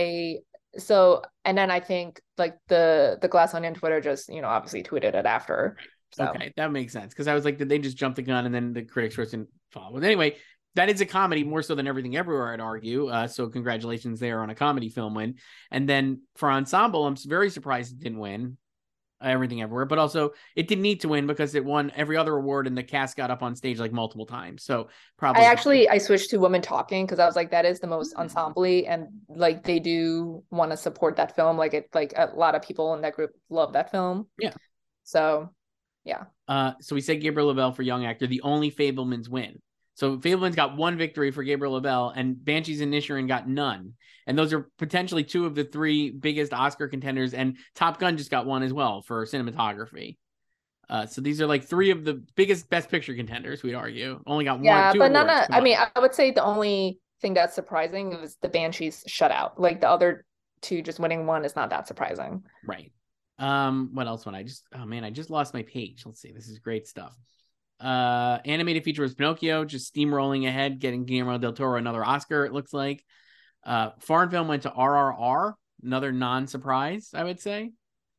S5: then I think like the Glass Onion Twitter just obviously tweeted it after. So.
S4: Okay, that makes sense, because I was like, did they just jump the gun and then the Critics' Choice didn't follow? But anyway. That is a comedy more so than Everything Everywhere, I'd argue. So congratulations there on a comedy film win. And then for ensemble, I'm very surprised it didn't win. Everything Everywhere, but also it didn't need to win because it won every other award and the cast got up on stage like multiple times. So probably
S5: I switched to Women Talking because I was like, that is the most ensemble, and like they do want to support that film. Like a lot of people in that group love that film.
S4: Yeah.
S5: So yeah.
S4: So we said Gabriel LaBelle for Young Actor, the only Fabelmans win. So Fabelmans got one victory for Gabriel LaBelle, and Banshees and Inisherin got none. And those are potentially two of the three biggest Oscar contenders. And Top Gun just got one as well for cinematography. So these are like three of the biggest Best Picture contenders, we'd argue. Only got one.
S5: Yeah,
S4: two
S5: but
S4: awards.
S5: I mean, I would say the only thing that's surprising is the Banshees shutout. Like the other two just winning one is not that surprising.
S4: Right. What else? I just lost my page. Let's see. This is great stuff. Animated feature was Pinocchio, just steamrolling ahead, getting Guillermo del Toro another Oscar, it looks like. Foreign film went to RRR, another non-surprise, I would say.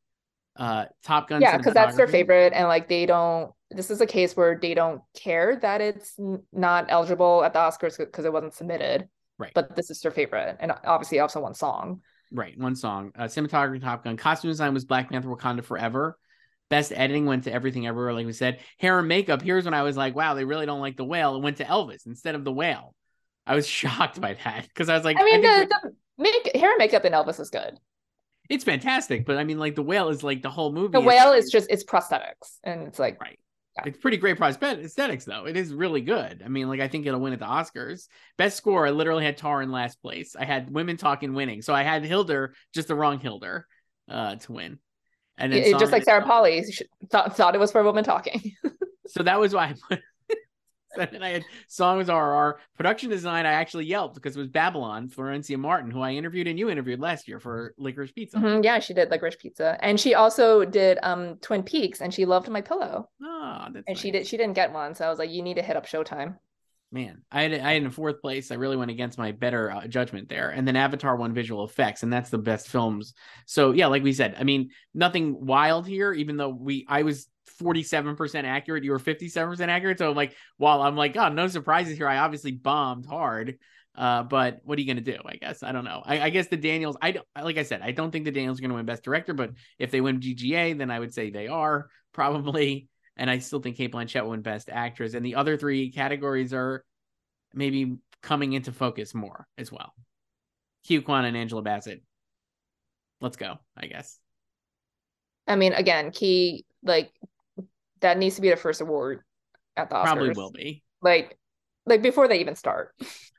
S4: Top Gun.
S5: Yeah, because that's their favorite, and like this is a case where they don't care that it's not eligible at the Oscars because it wasn't submitted.
S4: Right.
S5: But this is their favorite, and obviously also one song.
S4: Right, one song. Cinematography, Top Gun. Costume design was Black Panther: Wakanda Forever. Best editing went to Everything Everywhere, like we said. Hair and makeup, here's when I was like, wow, they really don't like The Whale. It went to Elvis instead of The Whale. I was shocked by that because I was like,
S5: I mean, the hair and makeup in Elvis is good.
S4: It's fantastic, but I mean, like The Whale is like the whole movie.
S5: The Whale is just, it's prosthetics, and it's like,
S4: right. Yeah. It's pretty great prosthetics, though. It is really good. I mean, like, I think it'll win at the Oscars. Best score, I literally had Tar in last place. I had Women Talking winning. So I had Hilder, just the wrong Hilder, to win. And then
S5: just like Sarah Polley thought it was for Women Talking.
S4: So that was why I put. And then I had Song was RR. Production design, I actually yelped because it was Babylon, Florencia Martin, who I interviewed and you interviewed last year for Licorice Pizza.
S5: Mm-hmm, yeah, she did Licorice Pizza. And she also did Twin Peaks, and she loved My Pillow.
S4: Oh, that's
S5: and
S4: nice.
S5: She didn't get one, so I was like, you need to hit up Showtime.
S4: Man, I had in fourth place. I really went against my better judgment there. And then Avatar won visual effects, and that's the best films. So yeah, like we said, I mean, nothing wild here, even though I was 47% accurate, you were 57% accurate. So like, while I'm like, oh, no surprises here, I obviously bombed hard. But what are you going to do? I guess, I don't know. I guess the Daniels, like I said, I don't think the Daniels are going to win Best Director, but if they win GGA, then I would say they are probably. And I still think Cate Blanchett will win Best Actress. And the other three categories are maybe coming into focus more as well. Hugh Kwan and Angela Bassett. Let's go, I guess.
S5: I mean, again, Key, like, that needs to be the first award at the Oscars.
S4: Probably will be.
S5: Like before they even start.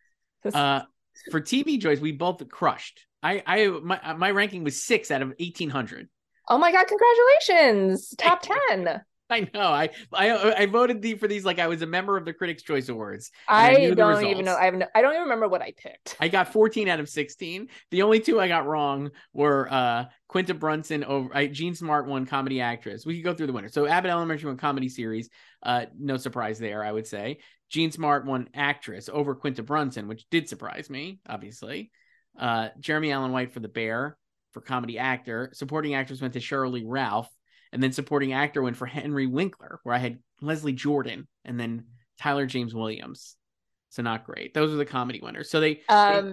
S4: For TV, Joyce, we both crushed. My ranking was 6 out of 1,800.
S5: Oh my God, congratulations. Top 10.
S4: I know. I voted for these like I was a member of the Critics' Choice Awards.
S5: I don't even know. I don't even remember what I picked.
S4: I got 14 out of 16. The only two I got wrong were Quinta Brunson over Jean Smart won Comedy Actress. We could go through the winners. So Abbott Elementary won Comedy Series. No surprise there, I would say. Jean Smart won Actress over Quinta Brunson, which did surprise me, obviously. Jeremy Allen White for The Bear for Comedy Actor. Supporting Actress went to Sheryl Lee Ralph. And then supporting actor went for Henry Winkler, where I had Leslie Jordan and then Tyler James Williams. So not great. Those are the comedy winners. So I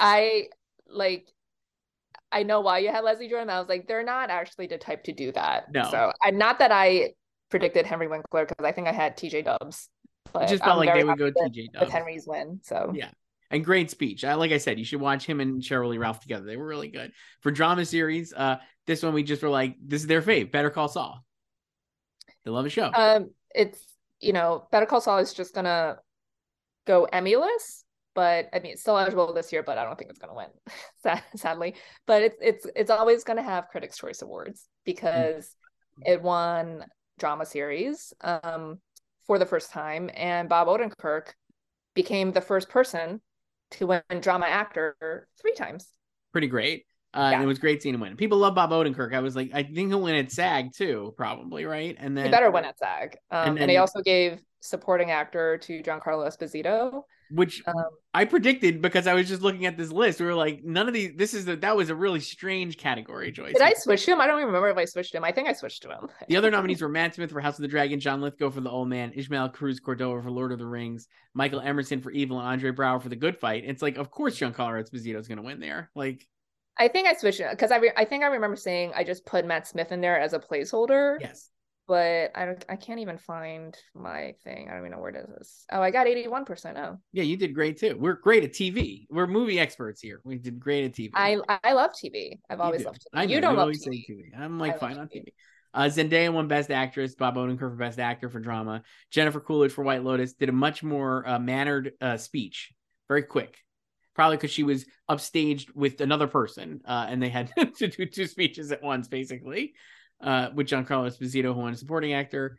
S4: know why you had Leslie Jordan. I was like, they're not actually the type to do that. No.
S5: So not that I predicted Henry Winkler, because I think I had TJ Dubs. But
S4: it just felt like they would go TJ Dubs
S5: with Henry's win. So
S4: yeah. And great speech. Like I said, you should watch him and Sheryl Lee Ralph together. They were really good. For drama series, this one we just were like, this is their fave, Better Call Saul. They love the show.
S5: It's, Better Call Saul is just gonna go Emmy-less, but I mean, it's still eligible this year, but I don't think it's gonna win, sadly. But it's always gonna have Critics' Choice Awards because it won drama series for the first time, and Bob Odenkirk became the first person to win drama actor 3 times.
S4: Pretty great. And it was great seeing him win. People love Bob Odenkirk. I was like, I think he'll win at SAG too, probably, right? And then
S5: he better win at SAG. And they also gave supporting actor to Giancarlo Esposito,
S4: which I predicted because I was just looking at this list. We were like, none of these. That was a really strange category, Joyce.
S5: Did I switch to him? I don't even remember if I switched him. I think I switched to him.
S4: The other nominees were Matt Smith for House of the Dragon, John Lithgow for The Old Man, Ishmael Cruz Cordova for Lord of the Rings, Michael Emerson for Evil, and Andre Braugher for The Good Fight. It's like, of course, Giancarlo Esposito is going to win there. Like,
S5: I think I switched it because I think I remember saying I just put Matt Smith in there as a placeholder.
S4: Yes.
S5: But I can't even find my thing. I don't even know where it is. Oh, I got 81%. Oh.
S4: Yeah, you did great too. We're great at TV. We're movie experts here. We did great at TV.
S5: I love TV. I've always loved TV.
S4: I know,
S5: you don't love
S4: always
S5: TV.
S4: Say TV. I'm like fine on TV. Zendaya won Best Actress. Bob Odenkirk for Best Actor for Drama. Jennifer Coolidge for White Lotus did a much more mannered speech. Very quick. Probably because she was upstaged with another person, and they had to do two speeches at once, basically. With Giancarlo Esposito, who won Supporting Actor.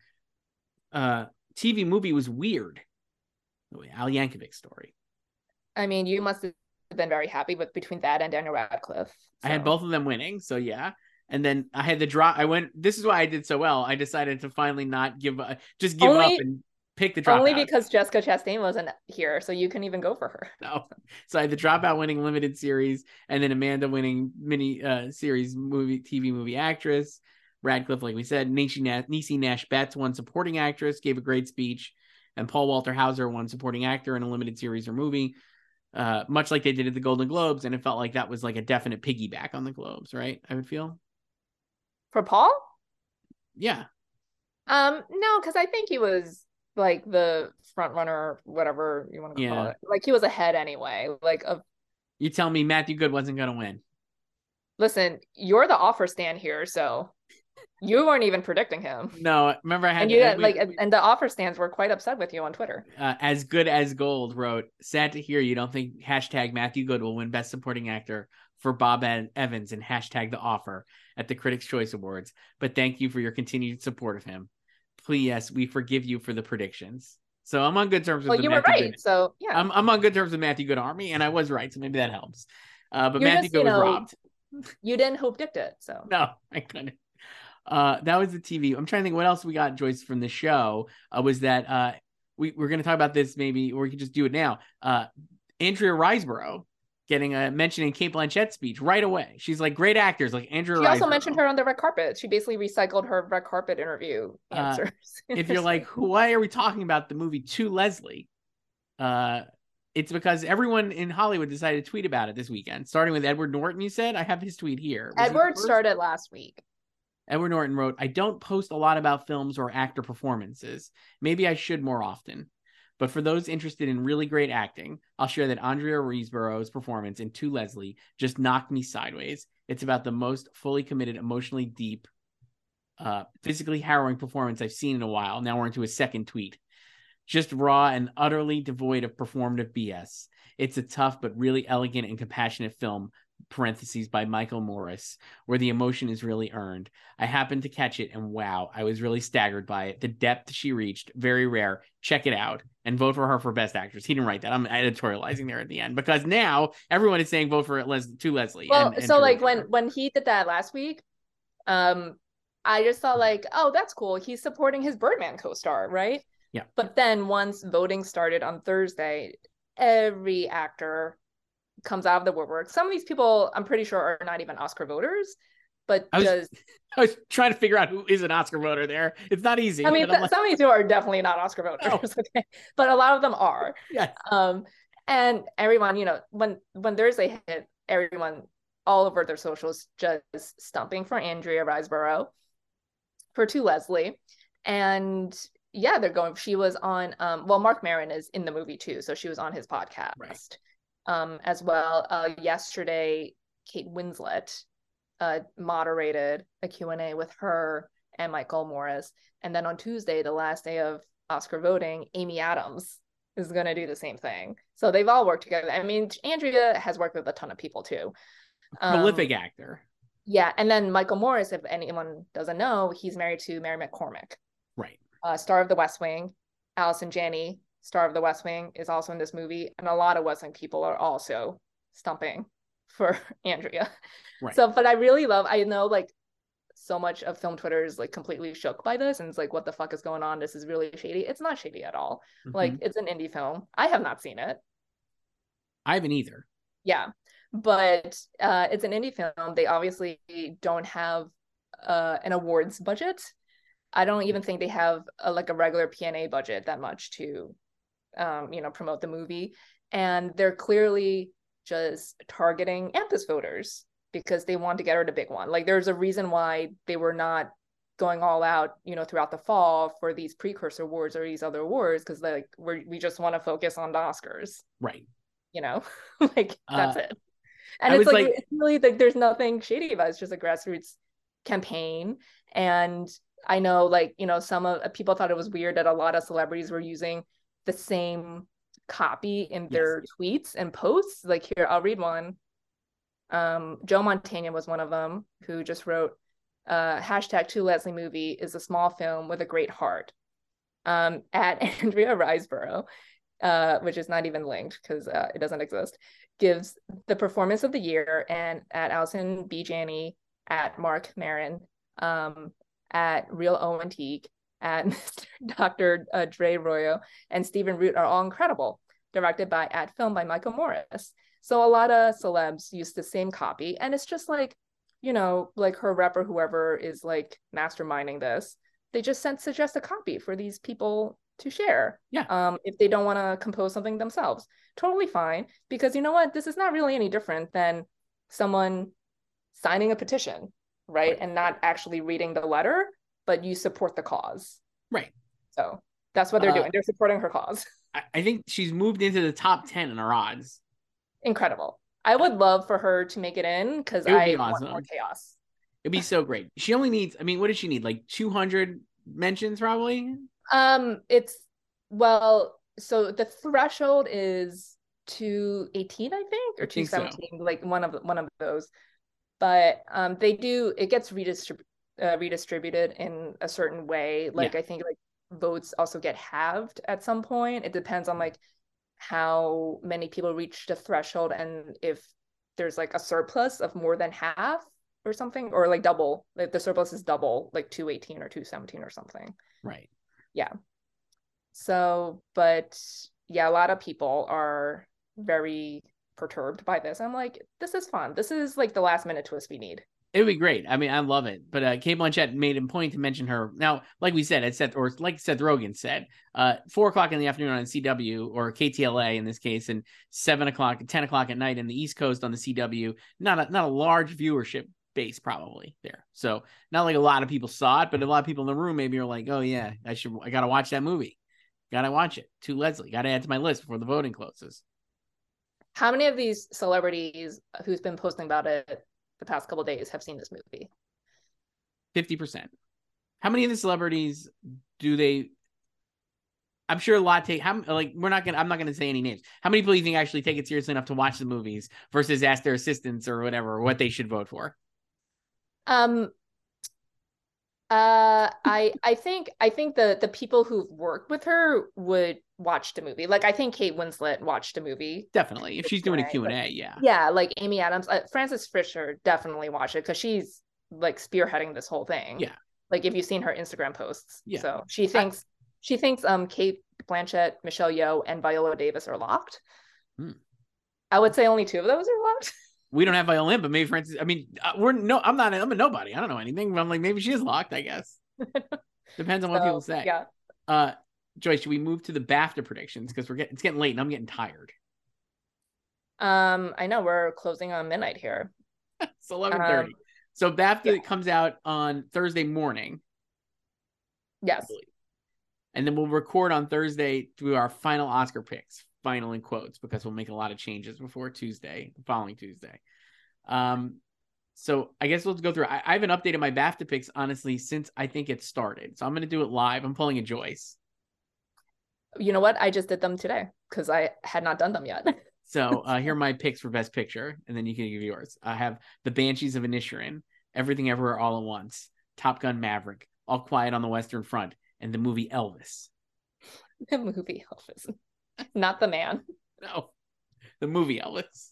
S4: TV movie was weird. Al Yankovic's story.
S5: I mean, you must have been very happy with between that and Daniel Radcliffe. So.
S4: I had both of them winning, so yeah. And then I had the drop. This is why I did so well. I decided to finally not give up and pick the Dropout.
S5: Only because Jessica Chastain wasn't here, so you couldn't even go for her.
S4: No. So I had the Dropout winning limited series, and then Amanda winning mini series TV movie actress. Radcliffe, like we said, Niecy Nash Betts won Supporting Actress, gave a great speech, and Paul Walter Hauser won Supporting Actor in a limited series or movie, much like they did at the Golden Globes, and it felt like that was like a definite piggyback on the Globes, right? I would feel.
S5: For Paul?
S4: Yeah.
S5: No, because I think he was like the front runner, whatever you want to call it. Like he was ahead anyway.
S4: You tell me Matthew Good wasn't going to win.
S5: Listen, you're the offer stand here, so you weren't even predicting him.
S4: No, remember I had
S5: and the offer stands were quite upset with you on Twitter.
S4: As Good as Gold wrote, sad to hear you don't think #Matthew Good will win Best Supporting Actor for Bob Evans and #The Offer at the Critics' Choice Awards, but thank you for your continued support of him. Please, we forgive you for the predictions. So I'm on good terms with
S5: you were right. Good. So yeah,
S4: I'm on good terms with Matthew Good Army, and I was right, so maybe that helps. But Matthew Good was robbed.
S5: You didn't hope dicked it, so
S4: no, I couldn't. That was the TV. I'm trying to think what else we got, Joyce, from the show. Was that we're going to talk about this maybe, or we could just do it now. Andrea Riseborough getting a mention in Cate Blanchett's speech right away. She's like great actors like Andrea Riseborough.
S5: She also mentioned her on the red carpet. She basically recycled her red carpet interview answers.
S4: If you're like, why are we talking about the movie To Leslie? It's because everyone in Hollywood decided to tweet about it this weekend, starting with Edward Norton. You said? I have his tweet here.
S5: Edward started last week.
S4: Edward Norton wrote, I don't post a lot about films or actor performances. Maybe I should more often. But for those interested in really great acting, I'll share that Andrea Riseborough's performance in To Leslie just knocked me sideways. It's about the most fully committed, emotionally deep, physically harrowing performance I've seen in a while. Now we're into his second tweet. Just raw and utterly devoid of performative BS. It's a tough but really elegant and compassionate film, parentheses, by Michael Morris, where the emotion is really earned. I happened to catch it, and wow, I was really staggered by it. The depth she reached, very rare. Check it out and vote for her for Best Actress. He didn't write that. I'm editorializing there at the end because now everyone is saying vote for To Leslie.
S5: Well, and so like when he did that last week, I just thought like, oh, that's cool. He's supporting his Birdman co-star, right?
S4: Yeah.
S5: But then once voting started on Thursday, every actor comes out of the woodwork. Some of these people, I'm pretty sure, are not even Oscar voters. But
S4: I was trying to figure out who is an Oscar voter there. It's not easy.
S5: I mean, some of these people are definitely not Oscar voters. No. Okay? But a lot of them are.
S4: Yes.
S5: And everyone, you know, when Thursday hit, everyone all over their socials just stumping for Andrea Riseborough, for To Leslie. And yeah, she was on, Mark Maron is in the movie too. So she was on his podcast. Right. As well. Yesterday, Kate Winslet moderated a Q&A with her and Michael Morris. And then on Tuesday, the last day of Oscar voting, Amy Adams is going to do the same thing. So they've all worked together. I mean, Andrea has worked with a ton of people too.
S4: Prolific actor.
S5: Yeah. And then Michael Morris, if anyone doesn't know, he's married to Mary McCormick.
S4: Right.
S5: Star of The West Wing. Allison Janney, star of The West Wing, is also in this movie. And a lot of West Wing people are also stumping for Andrea. Right. So, but I know like so much of film Twitter is like completely shook by this. And it's like, what the fuck is going on? This is really shady. It's not shady at all. Mm-hmm. Like, it's an indie film. I have not seen it.
S4: I haven't either.
S5: Yeah. But it's an indie film. They obviously don't have an awards budget. I don't even think they have a regular P&A budget that much to, promote the movie. And they're clearly just targeting AMPAS voters. because they want to get her the big one. Like there's a reason why they were not going all out, throughout the fall for these precursor awards or these other awards, because like we just want to focus on the Oscars.
S4: Right.
S5: Like that's it. And it's really like there's nothing shady about it. It's just a grassroots campaign. And I know some of people thought it was weird that a lot of celebrities were using the same copy in their tweets and posts. Like here, I'll read one. Joe Montana was one of them who just wrote, hashtag To Leslie movie is a small film with a great heart. At Andrea Riseborough, which is not even linked because it doesn't exist, gives the performance of the year, and at Allison B. Janney, at Mark Maron, at Real Owen Teague, at Mr. Dr. Dre Royo, and Stephen Root are all incredible. Directed by at Film by Michael Morris. So a lot of celebs use the same copy, and it's just like, like her rep or whoever is like masterminding this, they just suggest a copy for these people to share.
S4: Yeah.
S5: If they don't want to compose something themselves, totally fine. Because you know what, this is not really any different than someone signing a petition, right? And not actually reading the letter, but you support the cause.
S4: Right.
S5: So that's what they're doing. They're supporting her cause.
S4: I think she's moved into the top 10 in our odds.
S5: Incredible. I would love for her to make it in because I want more chaos.
S4: It'd be so great. She only needs, what does she need? Like 200 mentions probably?
S5: So the threshold is 218, I think, or 217, so. Like one of those. But it gets redistributed in a certain way. Like I think like votes also get halved at some point. It depends on like how many people reach the threshold and if there's like a surplus of more than half or something, or like double, like the surplus is double, like 218 or 217 or something.
S4: Right.
S5: Yeah. So, but yeah, a lot of people are very perturbed by this. I'm like, this is fun. This is like the last minute twist we need.
S4: It would be great. I love it. But Cate Blanchett made a point to mention her. Now, like we said, like Seth Rogen said, 4:00 in the afternoon on CW or KTLA in this case, and 7 o'clock, 10 o'clock at night in the East Coast on the CW. Not a large viewership base probably there. So not like a lot of people saw it, but a lot of people in the room maybe are like, oh yeah, I got to watch that movie. Got to watch it. To Leslie. Got to add to my list before the voting closes.
S5: How many of these celebrities who's been posting about it the past couple of days have seen this movie?
S4: 50%. How many of the celebrities do they? I'm sure a lot take. I'm not gonna say any names. How many people do you think actually take it seriously enough to watch the movies versus ask their assistants or whatever what they should vote for?
S5: I think the people who've worked with her would watch the movie. Like I think Kate Winslet watched the movie.
S4: Definitely. If she's doing a Q&A, yeah.
S5: Yeah, like Amy Adams, Frances Fisher definitely watched it because she's like spearheading this whole thing.
S4: Yeah.
S5: Like if you've seen her Instagram posts.
S4: Yeah.
S5: So she thinks Kate Blanchett, Michelle Yeoh, and Viola Davis are locked. I would say only 2 of those are locked.
S4: We don't have Viola, but maybe Frances. I'm a nobody. I don't know anything. But I'm like, maybe she is locked, I guess. Depends on what people say.
S5: Yeah.
S4: Joyce, should we move to the BAFTA predictions? Because it's getting late and I'm getting tired.
S5: I know we're closing on midnight here.
S4: It's 11:30. So BAFTA comes out on Thursday morning.
S5: Yes.
S4: And then we'll record on Thursday through our final Oscar picks. Final in quotes, because we'll make a lot of changes before the following Tuesday. So I guess let's go through. I haven't updated my BAFTA picks, honestly, since I think it started. So I'm going to do it live. I'm pulling a Joyce.
S5: You know what? I just did them today because I had not done them yet.
S4: So here are my picks for Best Picture, and then you can give yours. I have The Banshees of Inisherin, Everything Everywhere All at Once, Top Gun Maverick, All Quiet on the Western Front, and the movie Elvis.
S5: The movie Elvis. Not the man.
S4: No, the movie Elvis.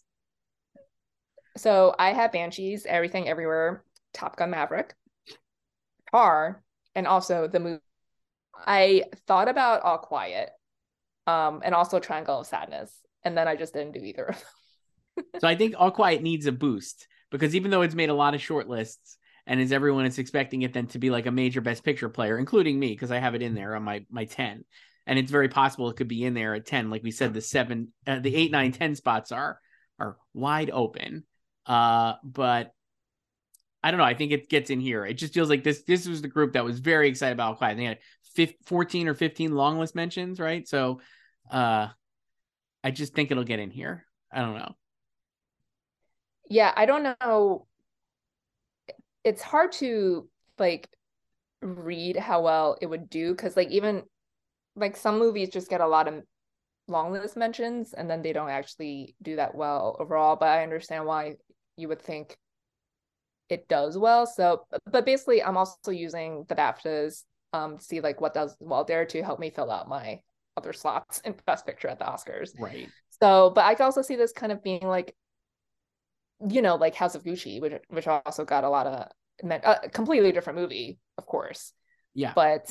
S5: So I have Banshees, Everything Everywhere, Top Gun Maverick, Tar, and also the movie. I thought about All Quiet, and also Triangle of Sadness, and then I just didn't do either of them.
S4: So I think All Quiet needs a boost because even though it's made a lot of short lists, and as everyone is expecting it then to be like a major Best Picture player, including me because I have it in there on my 10. And it's very possible it could be in there at 10. Like we said, the 8, 9, 10 spots are wide open. But I don't know. I think it gets in here. It just feels like this was the group that was very excited about All Quiet. They had 14 or 15 long list mentions, right? So I just think it'll get in here. I don't know.
S5: Yeah, I don't know. It's hard to like read how well it would do, because like even like some movies just get a lot of long list mentions and then they don't actually do that well overall. But I understand why you would think it does well. So, but basically, I'm also using the BAFTAs to see like what does well there to help me fill out my other slots in Best Picture at the Oscars.
S4: Right.
S5: So, but I can also see this kind of being like, like House of Gucci, which also got a lot of a completely different movie, of course.
S4: Yeah.
S5: But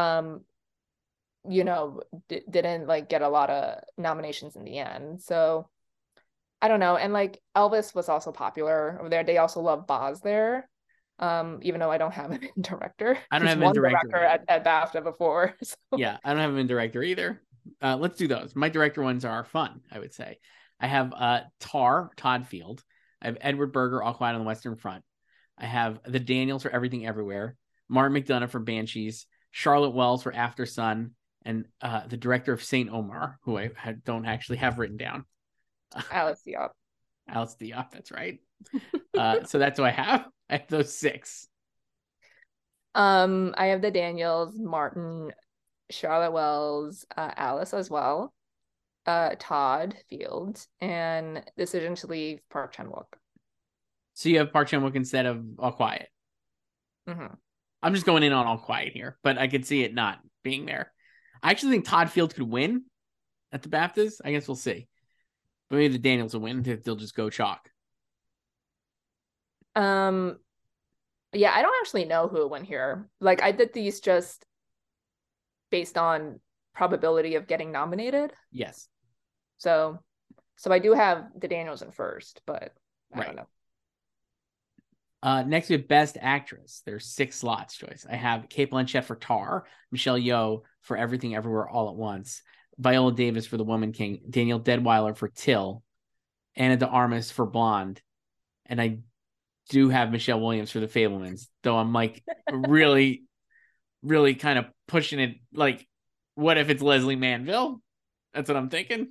S5: didn't like get a lot of nominations in the end. So I don't know. And like Elvis was also popular over there. They also love Boz there. Even though I don't have him in director.
S4: I don't have him in director
S5: at BAFTA before. So.
S4: Yeah, I don't have him in director either. Let's do those. My director ones are fun, I would say. I have Tar, Todd Field. I have Edward Berger, All Quiet on the Western Front. I have the Daniels for Everything Everywhere. Martin McDonagh for Banshees. Charlotte Wells for After Sun. And the director of Saint Omar, who I don't actually have written down.
S5: Alice Diop.
S4: Alice Diop, that's right. So that's what I have. I have those 6.
S5: I have the Daniels, Martin, Charlotte Wells, Alice as well, Todd Field, and Decision to Leave, Park Chan-wook.
S4: So you have Park Chan-wook instead of All Quiet.
S5: Mm-hmm.
S4: I'm just going in on All Quiet here, but I could see it not being there. I actually think Todd Field could win at the BAFTAs. I guess we'll see. But maybe the Daniels will win if they'll just go chalk.
S5: Yeah, I don't actually know who would win here. Like I did these just based on probability of getting nominated.
S4: Yes.
S5: So I do have the Daniels in first, but I don't know.
S4: Next we have Best Actress. There's 6 slots, Joyce. I have Cate Blanchett for Tar, Michelle Yeoh for Everything Everywhere All at Once, Viola Davis for The Woman King, Danielle Deadwyler for Till, Ana de Armas for Blonde, and I do have Michelle Williams for The Fabelmans, though I'm like really, really kind of pushing it. Like, what if it's Leslie Manville? That's what I'm thinking.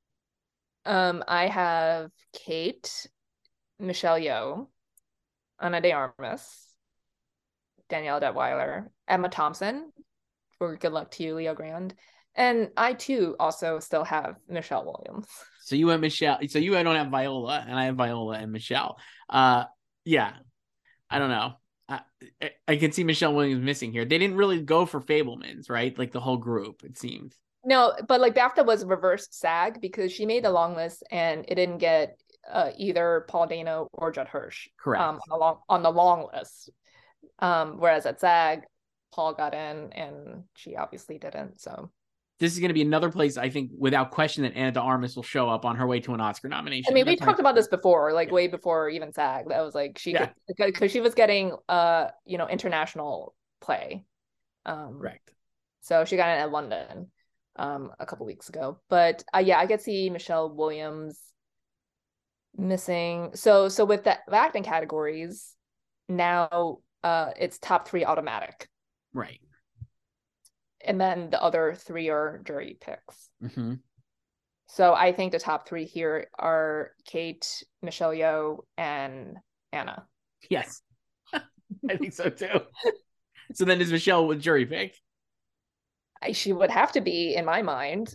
S5: I have Kate, Michelle Yeoh, Ana de Armas, Danielle Deadwyler, Emma Thompson for Good Luck to You, Leo Grand. And I too also still have Michelle Williams.
S4: So you have Michelle. So you don't have Viola, and I have Viola and Michelle. Yeah, I don't know. I can see Michelle Williams missing here. They didn't really go for Fabelmans, right? Like the whole group, it seemed.
S5: No, but like BAFTA was reverse SAG because she made the long list and it didn't get either Paul Dano or Judd Hirsch.
S4: Correct.
S5: On the long list. Whereas at SAG, Paul got in and she obviously didn't. So
S4: this is going to be another place, I think, without question, that Ana de Armas will show up on her way to an Oscar nomination.
S5: I mean, we talked about this before, like way before even SAG. That was like she could, because she was getting international play.
S4: Correct.
S5: So she got it at London a couple weeks ago. But yeah, I could see Michelle Williams missing. So with the acting categories, now it's top 3 automatic.
S4: Right.
S5: And then the other 3 are jury picks.
S4: Mm-hmm.
S5: So I think the top 3 here are Kate, Michelle Yeoh, and Anna.
S4: Yes, I think so too. So then is Michelle with jury pick?
S5: She would have to be in my mind.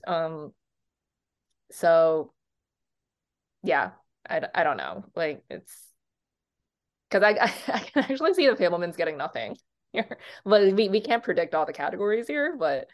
S5: So yeah, I don't know. Like it's because I can actually see the Fabelmans getting nothing here. But we can't predict all the categories here, but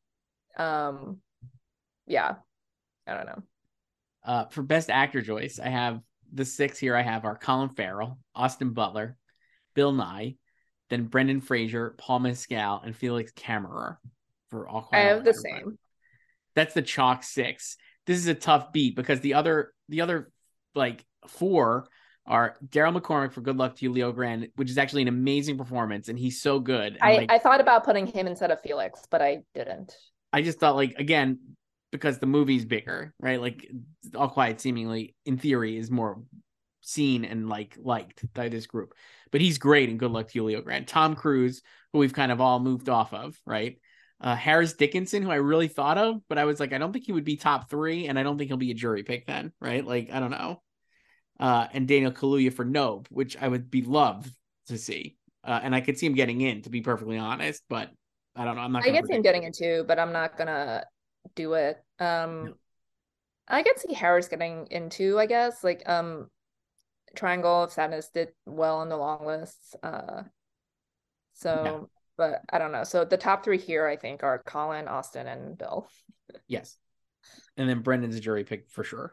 S5: yeah, I don't know.
S4: For Best Actor, Joyce, I have the 6 here. I have are Colin Farrell, Austin Butler, Bill Nye, then Brendan Fraser, Paul Mescal, and Felix Kammerer for All Quiet.
S5: I have the same.
S4: That's the chalk 6. This is a tough beat because the other like 4 are Daryl McCormack for Good Luck to You, Leo Grand, which is actually an amazing performance, and he's so good. And
S5: I thought about putting him instead of Felix, but I didn't.
S4: I just thought, like, again, because the movie's bigger, right? Like All Quiet seemingly, in theory, is more seen and liked by this group. But he's great, and good luck to Julio Grant. Tom Cruise, who we've kind of all moved off of, right? Harris Dickinson, who I really thought of, but I was like, I don't think he would be top 3, and I don't think he'll be a jury pick then, right? Like, I don't know. And Daniel Kaluuya for Nope, which I would be loved to see. And I could see him getting in, to be perfectly honest, but I don't know.
S5: I could see him getting in too, but I'm not gonna do it. No. I could see Harris getting into, I guess. Like, Triangle of Sadness did well on the long lists. But I don't know. So the top 3 here, I think, are Colin, Austin, and Bill.
S4: Yes. And then Brendan's a jury pick for sure.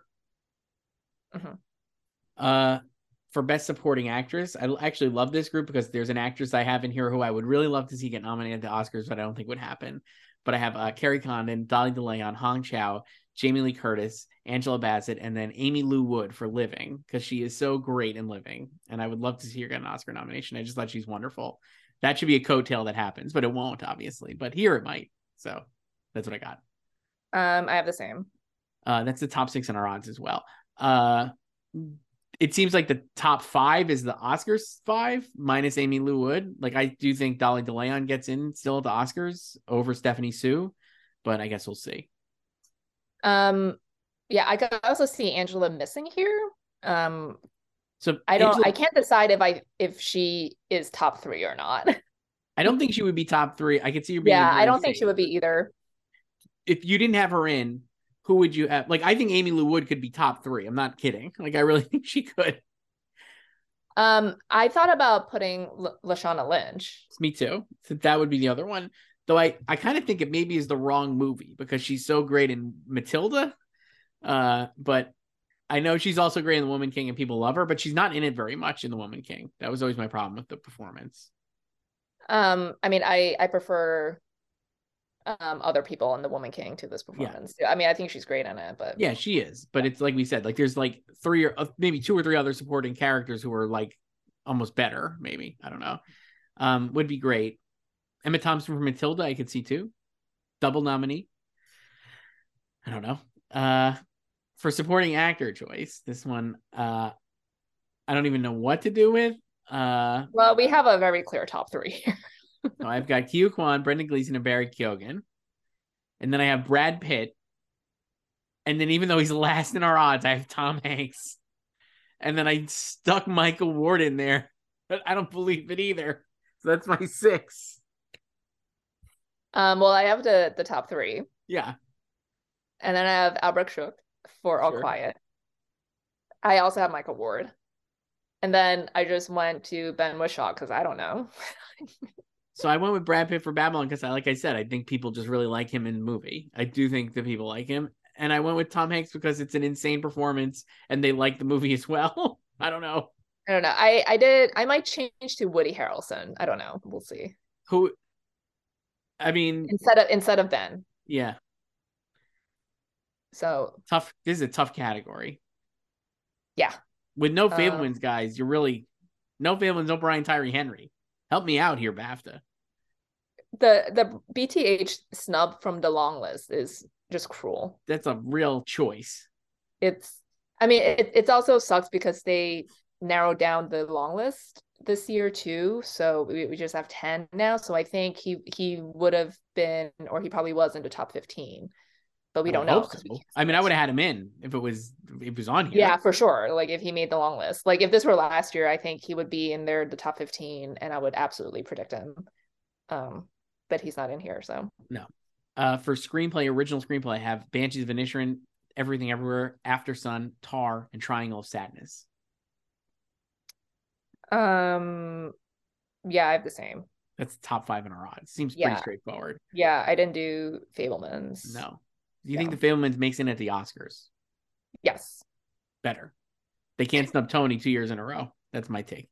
S5: Mm-hmm.
S4: For Best Supporting Actress, I actually love this group because there's an actress I have in here who I would really love to see get nominated to Oscars, but I don't think would happen. But I have Carrie Condon, Dolly DeLeon, Hong Chow, Jamie Lee Curtis, Angela Bassett, and then Amy Lou Wood for Living, because she is so great in Living, and I would love to see her get an Oscar nomination. I just thought she's wonderful. That should be a coattail that happens, but it won't, obviously. But here it might. So that's what I got.
S5: I have the same.
S4: That's the top 6 in our odds as well. It seems like the top 5 is the Oscars 5 minus Amy Lou Wood. Like, I do think Dolly DeLeon gets in still at the Oscars over Stephanie Sue, but I guess we'll see.
S5: Yeah, I could also see Angela missing here.
S4: So
S5: I can't decide if she is top 3 or not.
S4: I don't think she would be top 3. I could see her being.
S5: Yeah, I don't think she would be either.
S4: If you didn't have her in, who would you have? Like, I think Amy Lou Wood could be top 3. I'm not kidding. Like, I really think she could.
S5: I thought about putting Lashana Lynch.
S4: Me too. So that would be the other one. Though I kind of think it maybe is the wrong movie because she's so great in Matilda. But I know she's also great in The Woman King and people love her, but she's not in it very much in The Woman King. That was always my problem with the performance.
S5: I mean, I prefer other people in The Woman King to this performance. Yeah. I mean, I think she's great in it, but
S4: yeah, she is. But it's like we said, like there's like 3 or maybe 2 or 3 other supporting characters who are like almost better. Maybe, I don't know. Would be great. Emma Thompson from Matilda, I could see too. Double nominee. I don't know. For supporting actor choice, this one, I don't even know what to do with.
S5: Well, we have a very clear top 3 here.
S4: So I've got Ke Kwan, Brendan Gleeson, and Barry Keoghan. And then I have Brad Pitt. And then even though he's last in our odds, I have Tom Hanks. And then I stuck Michael Ward in there. But I don't believe it either. So that's my 6.
S5: Well, I have the top 3.
S4: Yeah.
S5: And then I have Albrecht Schuch for All Quiet. I also have Michael Ward. And then I just went to Ben Whishaw because I don't know.
S4: So I went with Brad Pitt for Babylon because, like I said, I think people just really like him in the movie. I do think that people like him. And I went with Tom Hanks because it's an insane performance and they like the movie as well. I don't know.
S5: I might change to Woody Harrelson. I don't know. We'll see.
S4: Who? I mean,
S5: instead of Ben.
S4: Yeah.
S5: So
S4: tough. This is a tough category.
S5: Yeah.
S4: With no Fablemans, guys, you're really no Fablemans, no Brian Tyree Henry. Help me out here, BAFTA.
S5: The BTH snub from the long list is just cruel.
S4: That's a real choice.
S5: It also sucks because they narrowed down the long list this year too. So we just have 10 now. So I think he would have been, or he probably was in the top 15. But we don't know.
S4: So. I mean, I would have had him in if it was on here.
S5: Yeah, for sure. Like if he made the long list, like if this were last year, I think he would be in there, the top 15, and I would absolutely predict him. But he's not in here, so
S4: no. For original screenplay, I have Banshees of Inisherin, Everything Everywhere, After Sun, Tar, and Triangle of Sadness.
S5: Yeah, I have the same.
S4: That's top 5 in our odds. Seems pretty straightforward.
S5: Yeah, I didn't do Fablemans.
S4: No. Do you think the Fablemans makes in at the Oscars?
S5: Yes.
S4: Better. They can't snub Tony 2 years in a row. That's my take.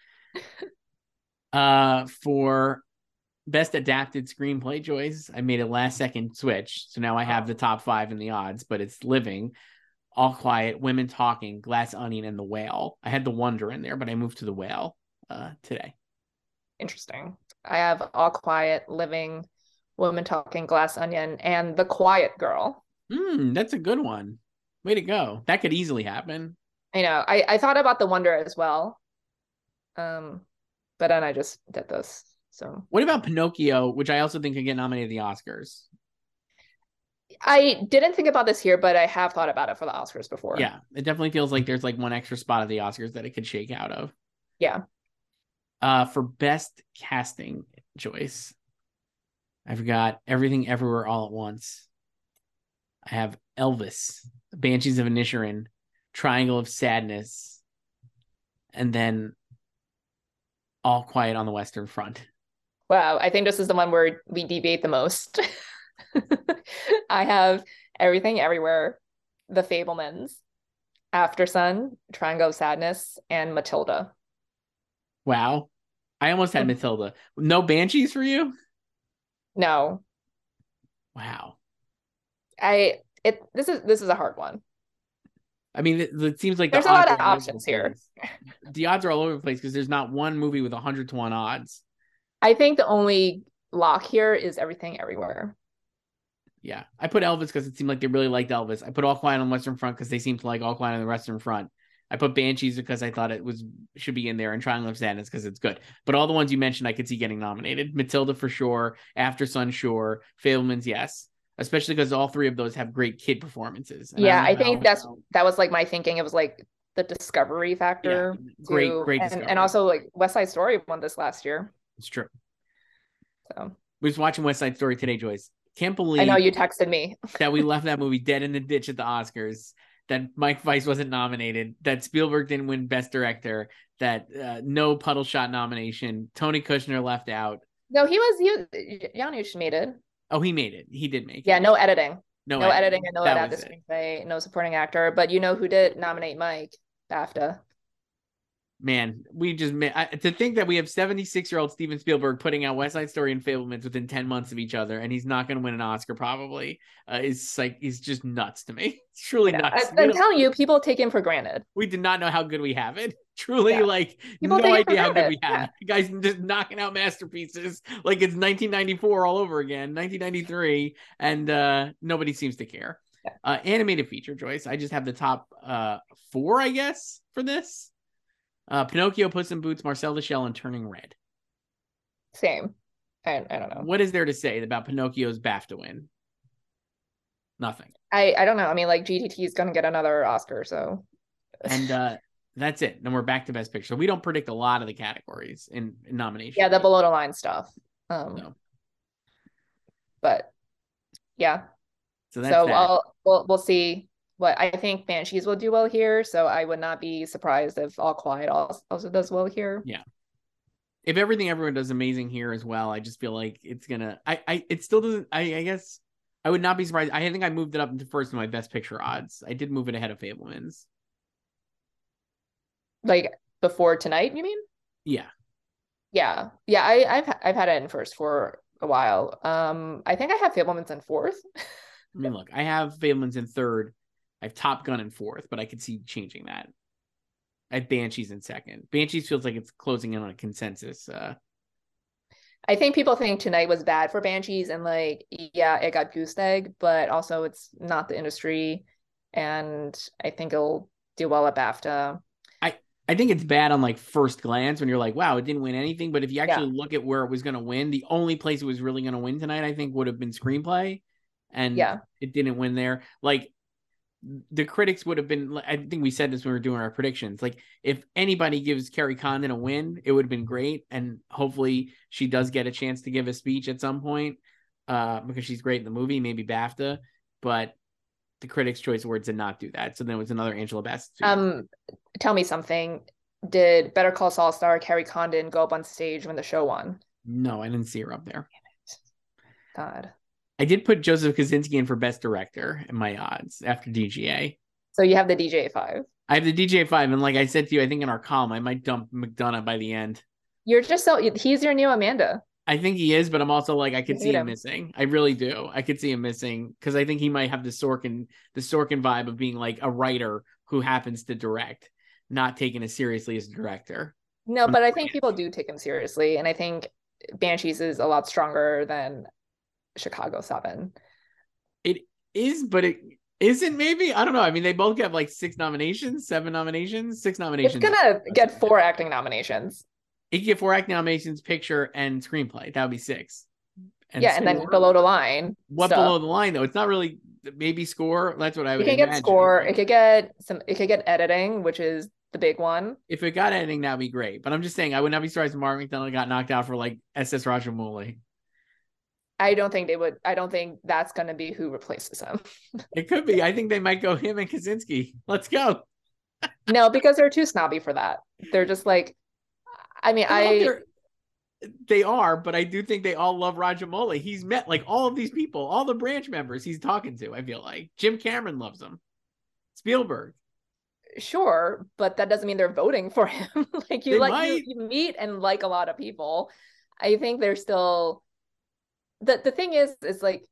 S4: For Best Adapted Screenplay choice, I made a last-second switch. So now I have the top 5 in the odds, but it's Living, All Quiet, Women Talking, Glass Onion, and The Whale. I had The Wonder in there, but I moved to The Whale today.
S5: Interesting. I have All Quiet, Living, Women Talking, Glass Onion, and The Quiet Girl.
S4: That's a good one. Way to go. That could easily happen.
S5: I know. I thought about The Wonder as well. But then I just did this. So
S4: What about Pinocchio, which I also think could get nominated at the Oscars?
S5: I didn't think about this here, but I have thought about it for the Oscars before.
S4: Yeah, it definitely feels like there's like one extra spot at the Oscars that it could shake out of.
S5: Yeah.
S4: For best casting choice, I've got Everything Everywhere All at Once. I have Elvis, Banshees of Inisherin, Triangle of Sadness, and then All Quiet on the Western Front.
S5: Wow. I think this is the one where we deviate the most. I have Everything Everywhere, The Fabelmans, Aftersun, Triangle of Sadness, and Matilda.
S4: Wow. I almost had Matilda. No Banshees for you?
S5: No.
S4: Wow.
S5: This is a hard one.
S4: I mean, it seems like
S5: there's a lot of options here.
S4: The odds are all over the place because there's not one movie with 100-1 odds.
S5: I think the only lock here is Everything Everywhere.
S4: Yeah, I put Elvis because it seemed like they really liked Elvis. I put All Quiet on the Western Front because they seemed to like All Quiet on the Western Front. I put Banshees because I thought should be in there, and Triangle of Sadness because it's good. But all the ones you mentioned, I could see getting nominated. Matilda for sure, Aftersun sure, Fabelmans yes, especially because all three of those have great kid performances. And
S5: yeah, I think that was like my thinking. It was like the discovery factor.
S4: Yeah, great discovery.
S5: And also like West Side Story won this last year.
S4: It's true.
S5: So
S4: we was watching West Side Story today, Joyce. Can't believe
S5: I know you texted me
S4: that we left that movie dead in the ditch at the Oscars, that Mike Weiss wasn't nominated, that Spielberg didn't win Best Director, that no Puddle Shot nomination, Tony Kushner left out.
S5: No, Janusz made it.
S4: Oh, he made it. He did make it.
S5: Yeah, no editing.
S4: No
S5: editing and no adapted screenplay, no supporting actor. But you know who did nominate Mike? BAFTA.
S4: Man, we just to think that we have 76-year-old Steven Spielberg putting out West Side Story and Fabelmans within 10 months of each other, and he's not going to win an Oscar probably. Is like, he's just nuts to me. It's truly nuts.
S5: I'm telling you, people take him for granted.
S4: We did not know how good we have it. Truly, like, people no idea how good we have it. You guys just knocking out masterpieces like it's 1994 all over again, 1993, and nobody seems to care. Animated feature, Joyce. I just have the top 4, I guess, for this. Pinocchio, Puss in Boots, Marcel the Shell, and Turning Red.
S5: Same. I don't know.
S4: What is there to say about Pinocchio's BAFTA win? Nothing.
S5: I don't know. I mean, like, GTT is going to get another Oscar, so.
S4: And that's it. Then we're back to Best Picture. So we don't predict a lot of the categories in nomination.
S5: Yeah, the below the line stuff. No. But yeah. So we'll see. What I think Banshees will do well here, so I would not be surprised if All Quiet also does well here.
S4: Yeah. If Everything Everyone does amazing here as well, I just feel like it's gonna. It still doesn't. I guess I would not be surprised. I think I moved it up into first in my Best Picture odds. I did move it ahead of Fabelmans.
S5: Like before tonight, you mean?
S4: Yeah.
S5: Yeah. I've had it in first for a while. I think I have Fabelmans in fourth.
S4: I mean, look, I have Fabelmans in third. I have Top Gun in fourth, but I could see changing that. I have Banshees in second. Banshees feels like it's closing in on a consensus.
S5: I think people think tonight was bad for Banshees, and like, yeah, it got goose egg, but also it's not the industry, and I think it'll do well at BAFTA.
S4: I think it's bad on like first glance when you're like, wow, it didn't win anything. But if you actually look at where it was going to win, the only place it was really going to win tonight, I think, would have been screenplay, and it didn't win there. Like, the critics would have been, I think we said this when we were doing our predictions, like if anybody gives Kerry Condon a win, it would have been great. And hopefully she does get a chance to give a speech at some point because she's great in the movie, maybe BAFTA, but the Critics' Choice Awards did not do that. So then it was another Angela Bassett.
S5: Tell me something. Did Better Call Saul star Kerry Condon go up on stage when the show won?
S4: No, I didn't see her up there.
S5: God.
S4: I did put Joseph Kosinski in for Best Director in my odds after DGA.
S5: So you have the DGA 5.
S4: I have the DGA 5, and like I said to you, I think in our column, I might dump McDonough by the end.
S5: You're just he's your new Amanda.
S4: I think he is, but I'm also like, I could see him missing. I really do. I could see him missing because I think he might have the Sorkin vibe of being like a writer who happens to direct, not taken as seriously as a director.
S5: No, but I think people do take him seriously, and I think Banshees is a lot stronger than Chicago 7.
S4: It is, but Isn't maybe? I don't know. I mean, they both get like 6 nominations, 7 nominations, 6 nominations.
S5: It's gonna get 4 acting nominations.
S4: It could get 4 acting nominations, picture and screenplay. That would be 6.
S5: And then below the line.
S4: What
S5: stuff.
S4: below the line though? It's not really maybe score. That's what I would.
S5: It could get score. It could get editing, which is the big one.
S4: If it got editing, that'd be great. But I'm just saying, I would not be surprised if Mark McDonagh got knocked out for like SS Rajamouli.
S5: I don't think they would. I don't think that's going to be who replaces him.
S4: It could be. I think they might go him and Kaczynski. Let's go.
S5: No, because they're too snobby for that. They're just like, I mean,
S4: they are, but I do think they all love Rajamouli. He's met like all of these people, all the branch members he's talking to. I feel like Jim Cameron loves him. Spielberg.
S5: Sure, but that doesn't mean they're voting for him. Like you meet and like a lot of people. I think they're still. The thing is like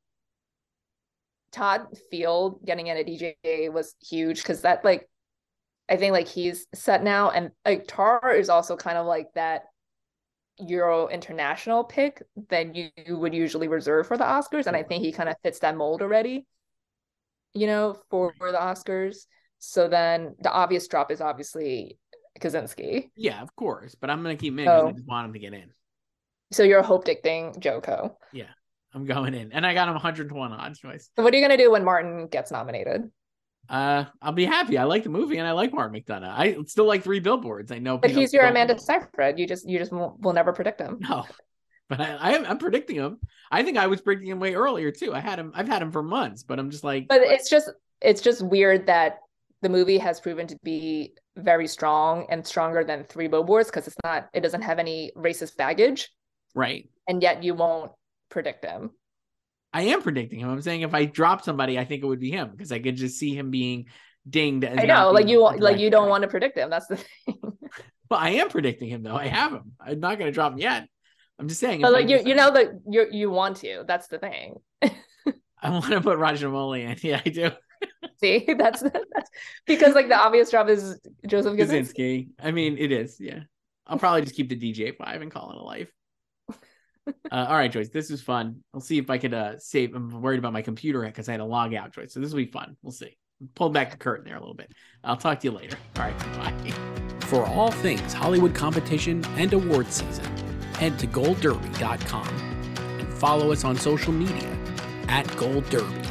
S5: Todd Field getting in a DJ was huge because that like I think like he's set now, and like Tar is also kind of like that Euro international pick that you would usually reserve for the Oscars, and I think he kind of fits that mold already, you know, for the Oscars. So then the obvious drop is obviously Kaczynski.
S4: Yeah, of course, but I'm gonna keep him because I just want him to get in.
S5: So you're hope dicting Joko.
S4: Yeah, I'm going in, and I got him 101 odds, Joyce.
S5: So what are you gonna do when Martin gets nominated?
S4: I'll be happy. I like the movie and I like Mark McDonagh. I still like 3 Billboards. I know,
S5: but he's your Amanda Seyfried. You just will never predict him.
S4: No, but I'm predicting him. I think I was predicting him way earlier too. I've had him for months, but I'm just like.
S5: But it's just weird that the movie has proven to be very strong and stronger than 3 Billboards because it doesn't have any racist baggage.
S4: Right.
S5: And yet you won't predict him.
S4: I am predicting him. I'm saying if I drop somebody, I think it would be him because I could just see him being dinged.
S5: I know, like you don't want to predict him. That's the thing.
S4: Well, I am predicting him though. I have him. I'm not going to drop him yet. I'm just saying.
S5: But like you know that you want to. That's the thing.
S4: I want to put Rajamouli in. Yeah, I do.
S5: See, that's because like the obvious drop is Joseph
S4: Kaczynski. I mean, it is. Yeah, I'll probably just keep the DJ 5 and call it a life. All right, Joyce, this was fun. I'll see if I could save. I'm worried about my computer because I had to log out, Joyce. So this will be fun. We'll see. Pull back the curtain there a little bit. I'll talk to you later. All right, bye.
S6: For all things Hollywood competition and award season, head to goldderby.com and follow us on social media @GoldDerby.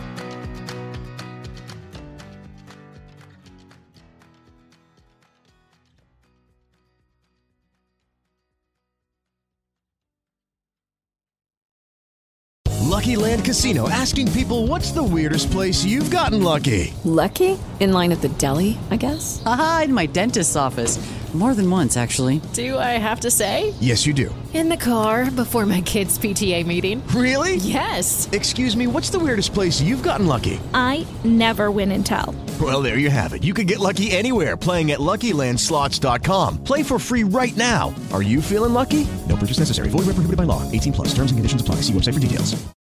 S7: Lucky Land Casino, asking people, what's the weirdest place you've gotten lucky?
S8: Lucky? In line at the deli, I guess?
S9: Aha, in my dentist's office. More than once, actually.
S8: Do I have to say?
S7: Yes, you do.
S8: In the car before my kids' PTA meeting.
S7: Really?
S8: Yes.
S7: Excuse me, what's the weirdest place you've gotten lucky?
S10: I never win and tell.
S7: Well, there you have it. You can get lucky anywhere, playing at LuckyLandSlots.com. Play for free right now. Are you feeling lucky? No purchase necessary. Void where prohibited by law. 18+. Terms and conditions apply. See website for details.